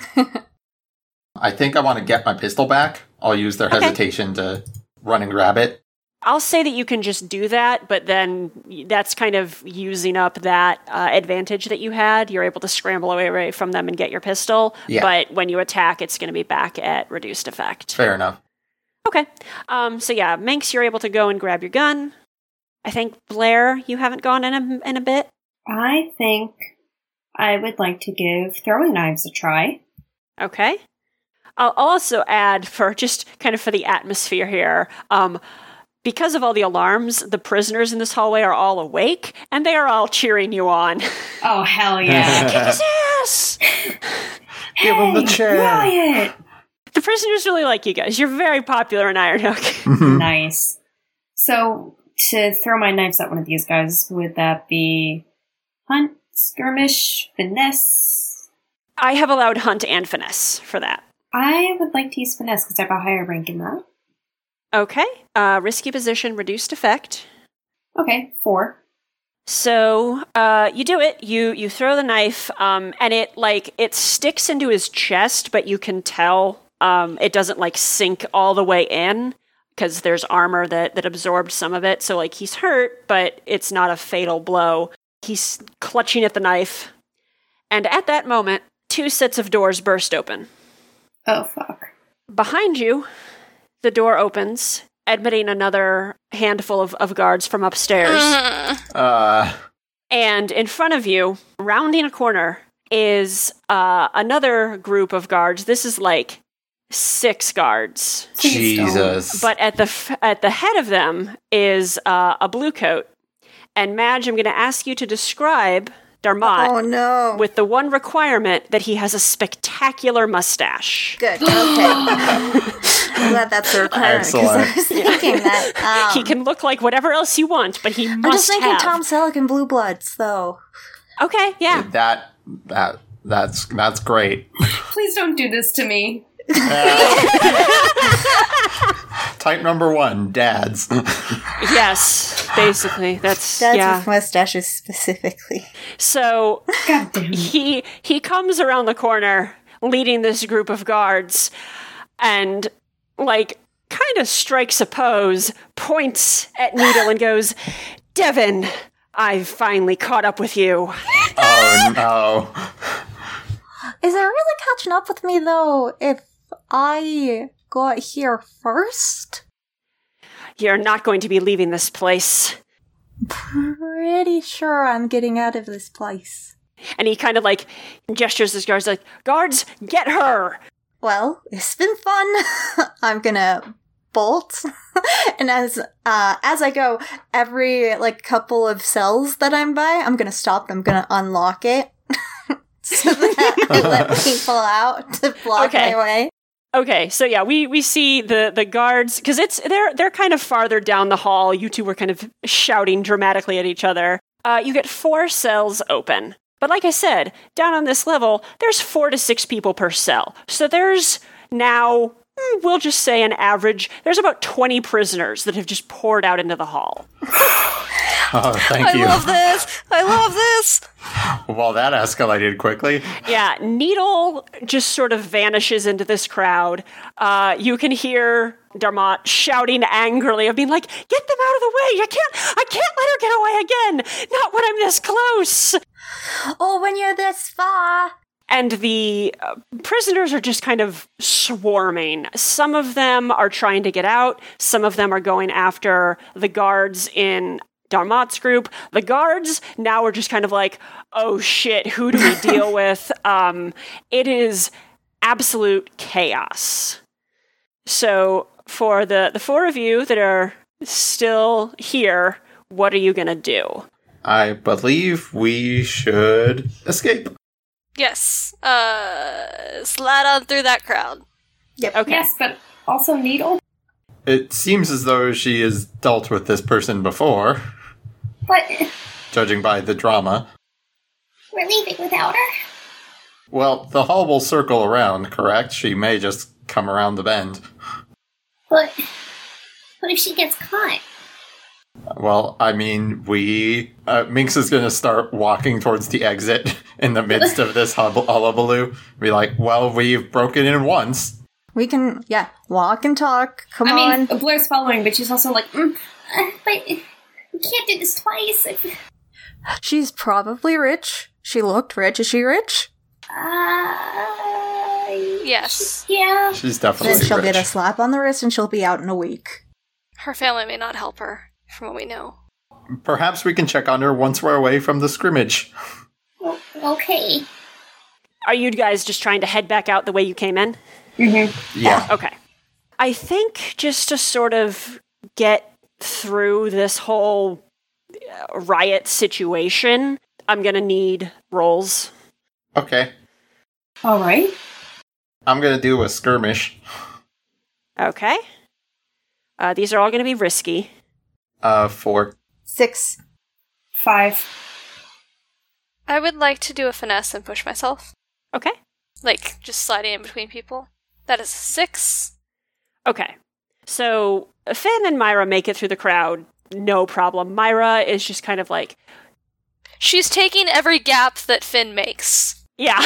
S2: I think I want to get my pistol back. I'll use their
S1: Okay.
S2: hesitation to run and grab it.
S1: I'll say that you can just do that, but then that's kind of using up that uh, advantage that you had. You're able to scramble away, away from them and get your pistol,
S2: Yeah.
S1: but when you attack, it's going to be back at reduced effect.
S2: Fair enough.
S1: Okay. Um, so yeah, Minx, you're able to go and grab your gun. I think, Blair, you haven't gone in a, in a bit.
S5: I think I would like to give throwing knives a try.
S1: Okay. I'll also add, for just kind of for the atmosphere here, um, because of all the alarms, the prisoners in this hallway are all awake, and they are all cheering you on.
S5: Oh, hell yeah.
S1: Kick his ass!
S2: Give him the
S5: Hey,
S2: chair.
S5: Riot!
S1: The prisoners really like you guys. You're very popular in Ironhook.
S5: Nice. So, to throw my knives at one of these guys, would that be hunt, skirmish, finesse?
S1: I have allowed Hunt and Finesse for that.
S5: I would like to use finesse because I have a higher rank in that.
S1: Okay. Uh, risky position, reduced effect.
S5: Okay, four.
S1: So uh, you do it. You you throw the knife, um, and it like it sticks into his chest, but you can tell um, it doesn't like sink all the way in because there's armor that that absorbed some of it. So like he's hurt, but it's not a fatal blow. He's clutching at the knife, and at that moment, two sets of doors burst open.
S5: Oh, fuck.
S1: Behind you, the door opens, admitting another handful of, of guards from upstairs.
S2: Uh,
S1: And in front of you, rounding a corner, is uh, another group of guards. This is like six guards.
S2: Jesus.
S1: But at the f- at the head of them is uh, a blue coat. And Madge, I'm going to ask you to describe Darmot,
S6: Oh no.
S1: with the one requirement that he has a spectacular mustache.
S6: Good. Okay. I'm glad that's a requirement because I
S2: Excellent.
S6: was thinking that. Um,
S1: He can look like whatever else you want, but he must
S6: I'm just thinking
S1: have.
S6: Tom Selleck in Blue Bloods, though.
S1: Okay, yeah.
S2: That that that's that's great.
S5: Please don't do this to me.
S2: Type number one, dads.
S1: Yes, basically. That's,
S6: That's
S1: yeah.
S6: with mustaches specifically.
S1: So
S5: God damn it.
S1: he he comes around the corner leading this group of guards and, like, kind of strikes a pose, points at Needle and goes, Devin, I've finally caught up with you.
S2: Oh no.
S6: Is it really catching up with me, though, if I got here first?
S1: You're not going to be leaving this place.
S6: Pretty sure I'm getting out of this place.
S1: And he kind of, like, gestures his guards, like, guards, get her!
S6: Well, it's been fun. I'm gonna bolt. And as uh, as I go, every, like, couple of cells that I'm by, I'm gonna stop. I'm gonna unlock it. So that I let people out to block
S1: Okay.
S6: my way.
S1: Okay, so yeah, we, we see the, the guards, because it's they're they're kind of farther down the hall. You two were kind of shouting dramatically at each other. Uh, you get four cells open. But like I said, down on this level, there's four to six people per cell. So there's now, mm, we'll just say an average, there's about twenty prisoners that have just poured out into the hall.
S2: Oh, thank
S3: I
S2: you.
S3: love this. I love this.
S2: Well, that escalated quickly.
S1: Yeah, Needle just sort of vanishes into this crowd. Uh, you can hear Darmot shouting angrily of being like, get them out of the way! I can't, I can't let her get away again! Not when I'm this close!
S6: Oh, when you're this far.
S1: And the uh, prisoners are just kind of swarming. Some of them are trying to get out. Some of them are going after the guards in Darmot's group. The guards now are just kind of like, oh shit, who do we deal with? Um, it is absolute chaos. So for the, the four of you that are still here, what are you going to do?
S2: I believe we should escape.
S3: Yes. Uh, slide on through that crowd.
S6: Yep.
S1: Okay.
S5: Yes, but also Needle.
S2: It seems as though she has dealt with this person before,
S7: But
S2: judging by the drama.
S7: we're leaving without her.
S2: Well, the hall will circle around, correct? She may just come around the bend.
S7: But what if she gets caught?
S2: Well, I mean, we... Uh, Minx is going to start walking towards the exit in the midst of this hub- hullabaloo. Be like, well, we've broken in once.
S6: We can, yeah, walk and talk. Come
S5: I
S6: on.
S5: mean, Blair's following, but she's also like, mm,
S7: Uh, but we can't do this twice.
S6: She's probably rich. She looked rich. Is she rich?
S7: Uh,
S3: Yes.
S7: yeah.
S2: She's definitely
S6: Then she'll
S2: rich.
S6: get a slap on the wrist and she'll be out in a week.
S3: Her family may not help her, from what we know.
S2: Perhaps we can check on her once we're away from the scrimmage.
S7: O- okay.
S1: Are you guys just trying to head back out the way you came in?
S2: Yeah.
S1: Okay. I think just to sort of get through this whole uh, riot situation, I'm going to need rolls.
S2: Okay.
S5: all right.
S2: I'm going to do a skirmish.
S1: Okay. Uh, these are all going to be risky.
S2: Uh, four.
S6: Six.
S5: Five.
S3: I would like to do a finesse and push myself.
S1: Okay.
S3: Like, just sliding in between people. That is a six.
S1: Okay. So Finn and Myra make it through the crowd. No problem. Myra is just kind of like,
S3: She's taking every gap that Finn makes.
S1: yeah.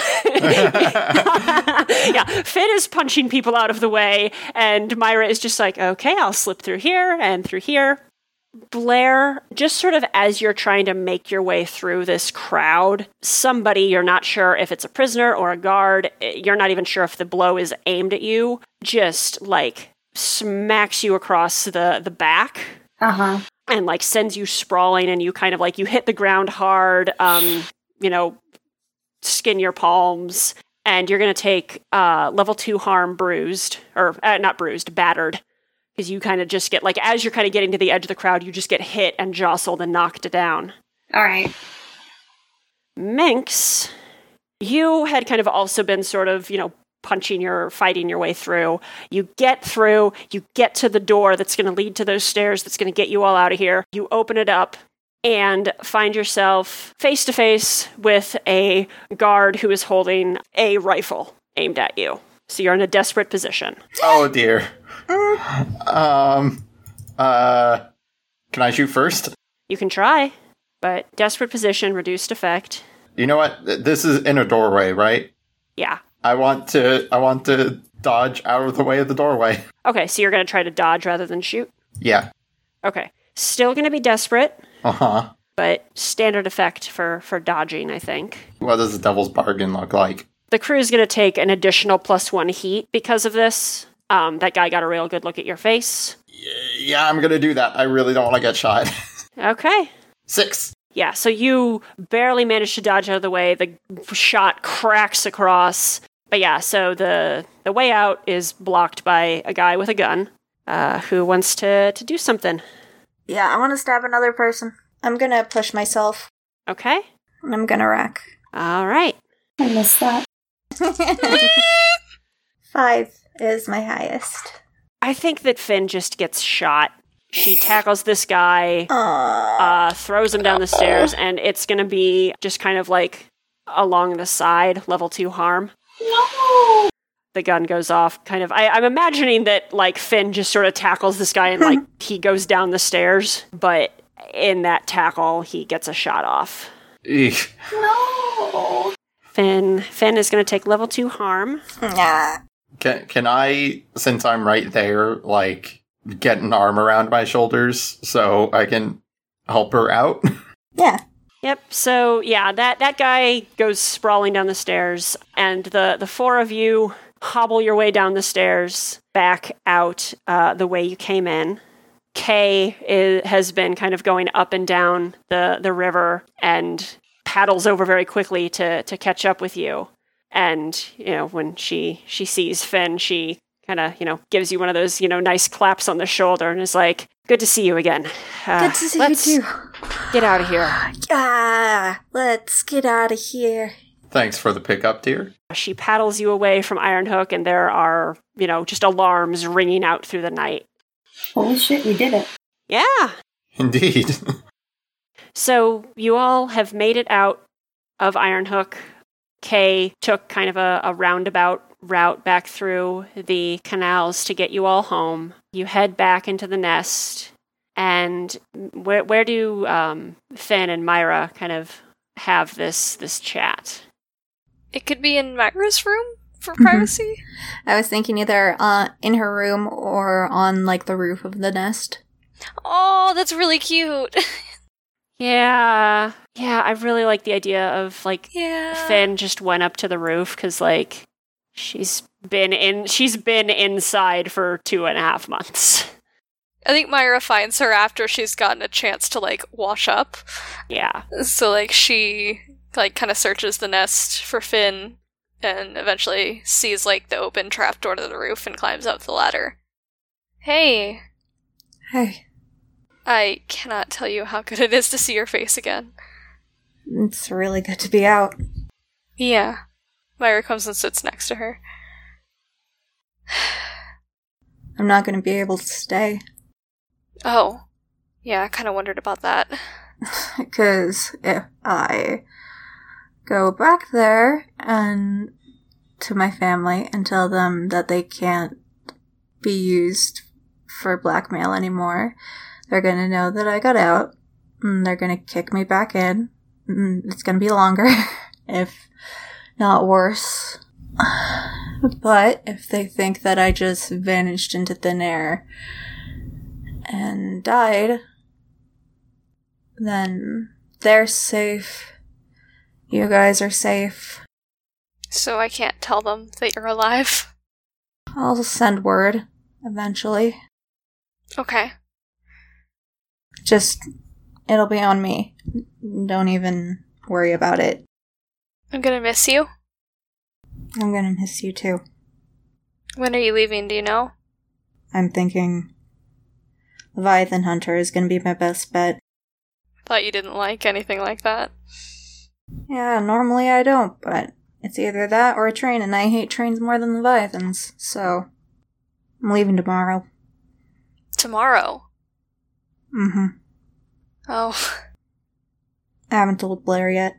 S1: yeah. Finn is punching people out of the way, and Myra is just like, okay, I'll slip through here and through here. Blair, just sort of as you're trying to make your way through this crowd, somebody, you're not sure if it's a prisoner or a guard, you're not even sure if the blow is aimed at you, just like smacks you across the, the back
S5: Uh huh.
S1: and like sends you sprawling, and you kind of like, you hit the ground hard, um, you know, skin your palms, and you're going to take uh, level two harm bruised, or uh, not bruised, battered. Because you kind of just get, like, as you're kind of getting to the edge of the crowd, you just get hit and jostled and knocked down.
S5: All right.
S1: Minx, you had kind of also been sort of, you know, punching your, fighting your way through. You get through, you get to the door that's going to lead to those stairs that's going to get you all out of here. You open it up and find yourself face to face with a guard who is holding a rifle aimed at you. So you're in a desperate position.
S2: Oh dear. um, uh, can I shoot first?
S1: You can try, but desperate position, reduced effect.
S2: You know what? This is in a doorway, right?
S1: Yeah.
S2: I want to, I want to dodge out of the way of the doorway.
S1: Okay, so you're going to try to dodge rather than shoot?
S2: Yeah.
S1: Okay. Still going to be desperate.
S2: Uh-huh.
S1: But standard effect for, for dodging, I think.
S2: What does the devil's bargain look like?
S1: The crew is going to take an additional plus one heat because of this. Um, that guy got a real good look at your face.
S2: Yeah, I'm going to do that. I really don't want to get shot.
S1: Okay.
S2: Six.
S1: Yeah, so you barely managed to dodge out of the way. The shot cracks across. But yeah, so the the way out is blocked by a guy with a gun uh, who wants to, to do something.
S6: Yeah, I want to stab another person. I'm gonna push myself.
S1: Okay.
S6: And I'm gonna rack.
S1: All right.
S4: I missed that.
S6: Five is my highest.
S1: I think that Finn just gets shot. She tackles this guy,
S6: Aww.
S1: uh, throws him down the stairs, and it's going to be just kind of like along the side, level two harm.
S4: No!
S1: The gun goes off, kind of. I, I'm imagining that, like, Finn just sort of tackles this guy and, like, he goes down the stairs, but in that tackle, he gets a shot off.
S2: Eek.
S4: No!
S1: Finn, Finn is going to take level two harm.
S6: Nah.
S2: Can, can I, since I'm right there, like, get an arm around my shoulders so I can help her out?
S6: Yeah.
S1: Yep, so yeah, that, that guy goes sprawling down the stairs, and the, the four of you hobble your way down the stairs back out uh, the way you came in. Kay is, has been kind of going up and down the, the river and paddles over very quickly to, to catch up with you. And, you know, when she, she sees Finn, she kind of, you know, gives you one of those, you know, nice claps on the shoulder and is like, good to see you again. Uh,
S6: Good to see
S1: let's
S6: you too.
S1: get out of here.
S6: Ah, let's get out of here.
S2: Thanks for the pickup, dear.
S1: She paddles you away from Ironhook, and there are, you know, just alarms ringing out through the night.
S4: Holy shit, we did it.
S1: Yeah.
S2: Indeed.
S1: So you all have made it out of Ironhook. Kay took kind of a, a roundabout route back through the canals to get you all home. You head back into the nest, and where where do um, Finn and Myra kind of have this this chat?
S3: It could be in Myra's room for privacy.
S6: I was thinking either uh, in her room or on, like, the roof of the nest.
S3: Oh, that's really cute.
S1: Yeah, yeah, I really like the idea of, like,
S3: Yeah.
S1: Finn just went up to the roof, because, like, she's been in, she's been inside for two and a half months.
S3: I think Myra finds her after she's gotten a chance to, like, wash up.
S1: Yeah.
S3: So, like, she, like, kind of searches the nest for Finn and eventually sees, like, the open trapdoor to the roof and climbs up the ladder. Hey.
S6: Hey.
S3: I cannot tell you how good it is to see your face again.
S6: It's really good to be out.
S3: Yeah. Myra comes and sits next to her.
S6: I'm not going to be able to stay.
S3: Oh. Yeah, I kind of wondered about that.
S6: Because if I go back there and to my family and tell them that they can't be used for blackmail anymore, they're going to know that I got out, and they're going to kick me back in. And it's going to be longer, if not worse. But if they think that I just vanished into thin air and died, then they're safe. You guys are safe.
S3: So I can't tell them that you're alive?
S6: I'll send word eventually.
S3: Okay.
S6: Just, it'll be on me. Don't even worry about it.
S3: I'm gonna miss you.
S6: I'm gonna miss you too.
S3: When are you leaving, do you know?
S6: I'm thinking Leviathan Hunter is gonna be my best bet.
S3: Thought you didn't like anything like that.
S6: Yeah, normally I don't, but it's either that or a train, and I hate trains more than Leviathans, so I'm leaving tomorrow.
S3: Tomorrow?
S6: Mm-hmm.
S3: Oh.
S6: I haven't told Blair yet.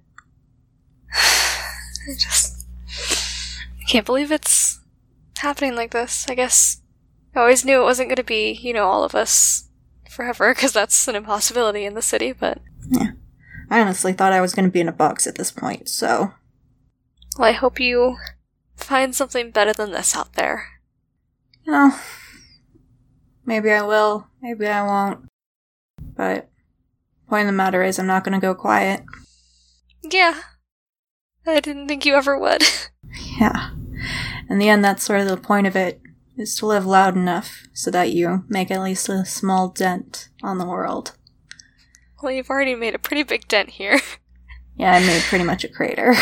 S3: I just... I can't believe it's happening like this. I guess I always knew it wasn't going to be, you know, all of us forever, because that's an impossibility in the city, but...
S6: Yeah. I honestly thought I was going to be in a box at this point, so...
S3: Well, I hope you find something better than this out there.
S6: You know, maybe I will, maybe I won't. But, point of the matter is, I'm not going to go quiet.
S3: Yeah. I didn't think you ever would.
S6: Yeah. In the end, that's sort of the point of it, is to live loud enough so that you make at least a small dent on the world.
S3: Well, you've already made a pretty big dent here.
S6: Yeah, I made pretty much a crater.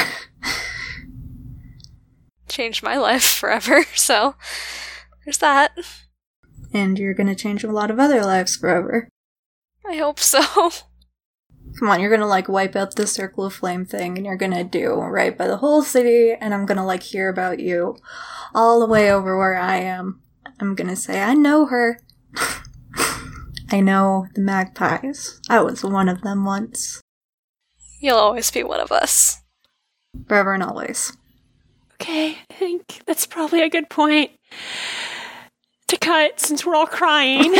S3: Changed my life forever, so there's that.
S6: And you're gonna change a lot of other lives forever.
S3: I hope so.
S6: Come on, you're gonna, like, wipe out the Circle of Flame thing, and you're gonna do right by the whole city, and I'm gonna, like, hear about you all the way over where I am. I'm gonna say, I know her. I know the magpies. I was one of them once.
S3: You'll always be one of us.
S6: Forever and always.
S1: Okay, I think that's probably a good point to cut since we're all crying.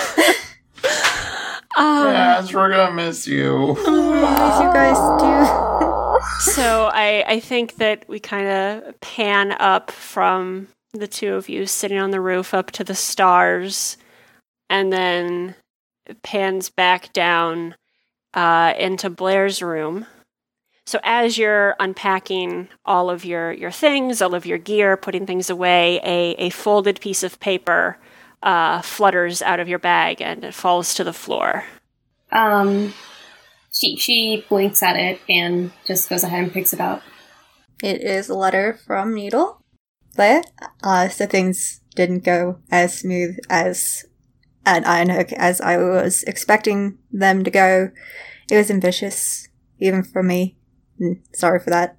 S1: um,
S2: Yes, we're gonna miss you.
S6: As you guys do.
S1: So I, I think that we kind of pan up from the two of you sitting on the roof up to the stars, and then pans back down uh, into Blair's room. So as you're unpacking all of your, your things, all of your gear, putting things away, a, a folded piece of paper uh, flutters out of your bag and it falls to the floor.
S5: Um, she she blinks at it and just goes ahead and picks it up.
S6: It is a letter from Needle. Blair, uh, so things didn't go as smooth as at Ironhook as I was expecting them to go. It was ambitious, even for me. Sorry for that.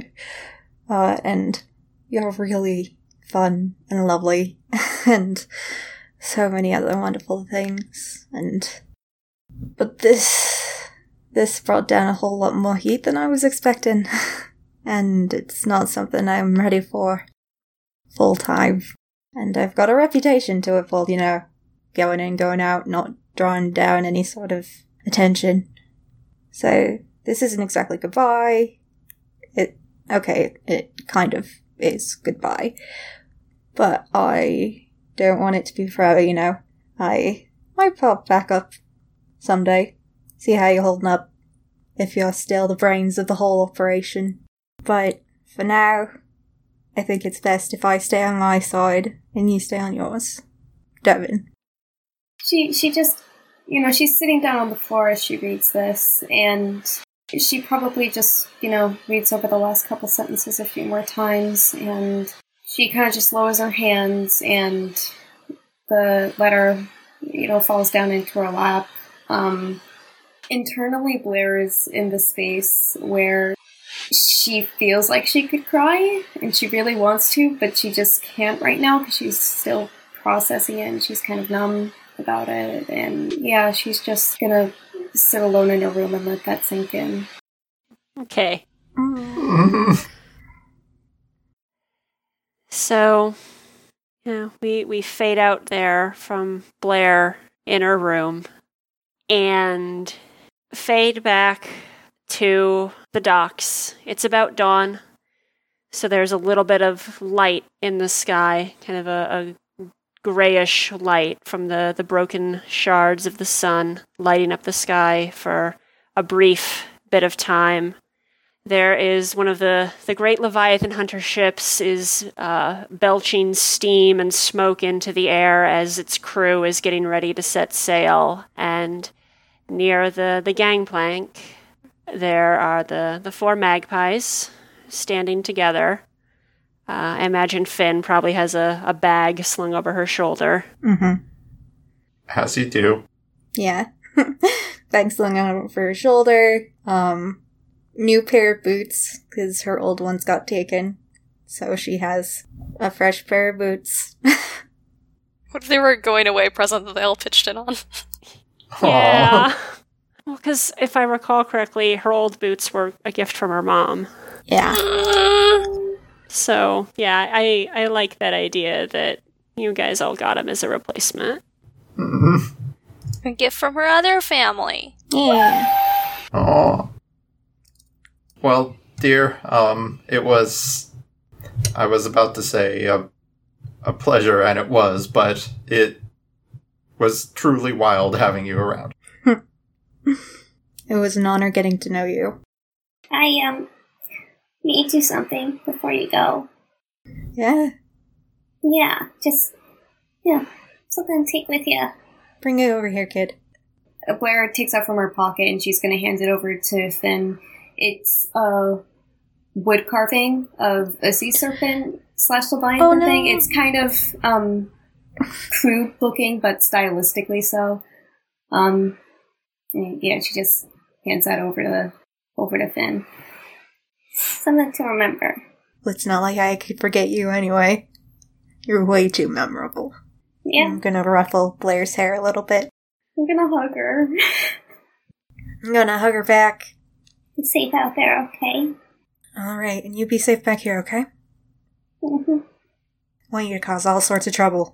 S6: uh, and you're really fun and lovely, and so many other wonderful things. And but this this brought down a whole lot more heat than I was expecting, and it's not something I'm ready for full time. And I've got a reputation to uphold, you know, going in, going out, not drawing down any sort of attention. So this isn't exactly goodbye. It, okay, it kind of is goodbye. But I don't want it to be forever, you know. I might pop back up someday. See how you're holding up. If you're still the brains of the whole operation. But for now, I think it's best if I stay on my side and you stay on yours. Devin.
S5: She she just, you know, she's sitting down on the floor as she reads this, and she probably just, you know, reads over the last couple sentences a few more times, and she kind of just lowers her hands, and the letter, you know, falls down into her lap. Um, internally, Blair is in the space where she feels like she could cry, and she really wants to, but she just can't right now because she's still processing it, and she's kind of numb about it, and yeah, she's just gonna sit alone in her room and let that sink in.
S1: Okay. So, you know, we, we fade out there from Blair in her room and fade back to the docks. It's about dawn, so there's a little bit of light in the sky, kind of a, a grayish light from the, the broken shards of the sun lighting up the sky for a brief bit of time. There is one of the, the great Leviathan hunter ships is uh, belching steam and smoke into the air as its crew is getting ready to set sail. And near the, the gangplank, there are the, the four magpies standing together. Uh, I imagine Finn probably has a, a bag slung over her shoulder.
S6: Mm-hmm.
S2: As you do.
S6: Yeah. Bag slung over her shoulder. Um, new pair of boots, because her old ones got taken. So she has a fresh pair of boots.
S3: What if they were a going away present that they all pitched in on?
S1: Yeah. Well, because if I recall correctly, her old boots were a gift from her mom.
S6: Yeah.
S1: So, yeah, I, I like that idea that you guys all got him as a replacement.
S2: Mm-hmm.
S3: A gift from her other family.
S6: Yeah.
S2: Aw. Well, dear, um, it was... I was about to say a, a pleasure, and it was, but it was truly wild having you around.
S6: It was an honor getting to know you.
S7: I, um, need you something before you go.
S6: Yeah.
S7: Yeah, just, yeah, something to take with you.
S6: Bring it over here, kid.
S5: Blair takes out from her pocket and she's going to hand it over to Finn. It's a wood carving of a sea serpent slash leviathan
S6: Oh, no.
S5: thing. It's kind of um, crude looking, but stylistically so. Um, and yeah, she just hands that over to over to Finn.
S7: Something to remember.
S6: Well, it's not like I could forget you anyway. You're way too memorable.
S7: Yeah,
S6: I'm gonna ruffle Blair's hair a little bit.
S5: I'm gonna hug her.
S6: I'm gonna hug her back.
S7: be safe out there, okay?
S6: Alright, and you be safe back here, okay?
S7: Mm-hmm.
S6: I want you to cause all sorts of trouble.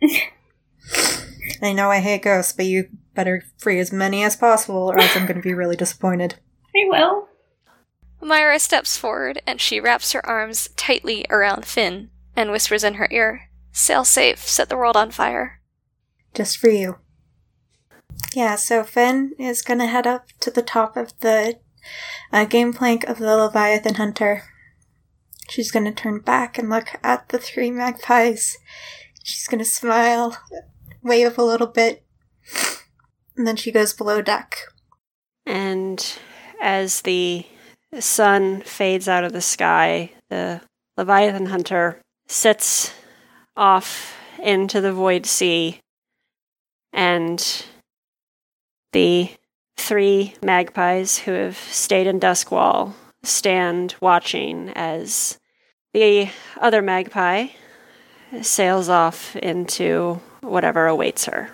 S6: I know I hate ghosts, but you better free as many as possible, or else I'm gonna be really disappointed.
S7: I will.
S3: Myra steps forward and she wraps her arms tightly around Finn and whispers in her ear, "Sail safe, set the world on fire."
S6: Just for you. Yeah, so Finn is gonna head up to the top of the uh, game plank of the Leviathan Hunter. She's gonna turn back and look at the three magpies. She's gonna smile, wave a little bit, and then she goes below deck.
S1: And as the sun fades out of the sky, the Leviathan Hunter sits off into the void sea, and the three magpies who have stayed in Duskwall stand watching as the other magpie sails off into whatever awaits her.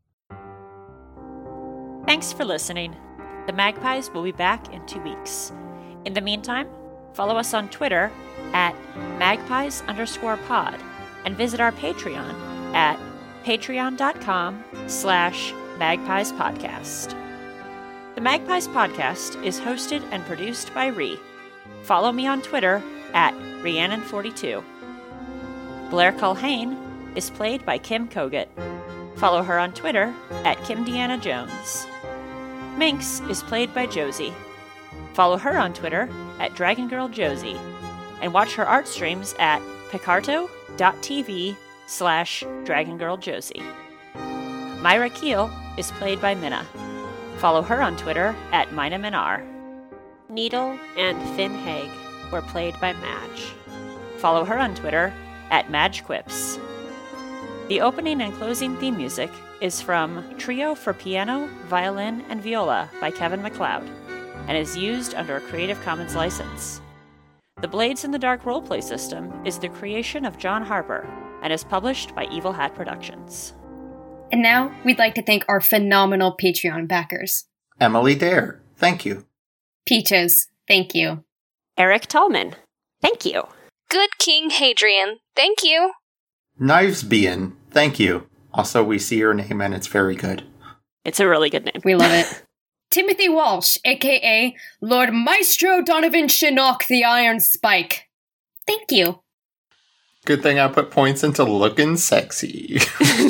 S1: Thanks for listening. The Magpies will be back in two weeks. In the meantime, follow us on Twitter at magpies underscore pod and visit our Patreon at patreon.com slash magpies podcast. The Magpies podcast is hosted and produced by Ree. Follow me on Twitter at Rhiannon forty-two. Blair Culhane is played by Kim Kogut. Follow her on Twitter at Kim Deanna Jones. Minx is played by Josie. Follow her on Twitter at Dragon Girl Josie, and watch her art streams at picarto.tv slash Dragon Girl Josie. Myra Keel is played by Minna. Follow her on Twitter at Mina Minar. Needle and Finn Haig were played by Madge. Follow her on Twitter at Madge Quips. The opening and closing theme music is from Trio for Piano, Violin, and Viola by Kevin MacLeod, and is used under a Creative Commons license. The Blades in the Dark roleplay system is the creation of John Harper, and is published by Evil Hat Productions.
S8: And now, we'd like to thank our phenomenal Patreon backers.
S2: Emily Dare, thank you.
S8: Peaches, thank you.
S1: Eric Tallman, thank you.
S3: Good King Hadrian, thank you.
S2: Knives Bean, thank you. Also, we see your name and it's very good.
S1: It's a really good name.
S8: We love it. Timothy Walsh, aka Lord Maestro Donovan Shinnok the Iron Spike. Thank you.
S2: Good thing I put points into looking sexy.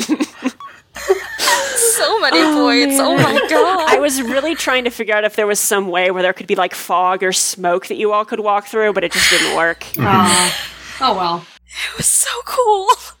S3: So many
S1: Oh,
S3: points,
S1: man.
S3: oh my god.
S1: I was really trying to figure out if there was some way where there could be like fog or smoke that you all could walk through, but it just didn't work.
S8: Aw. Oh well.
S3: It was so cool.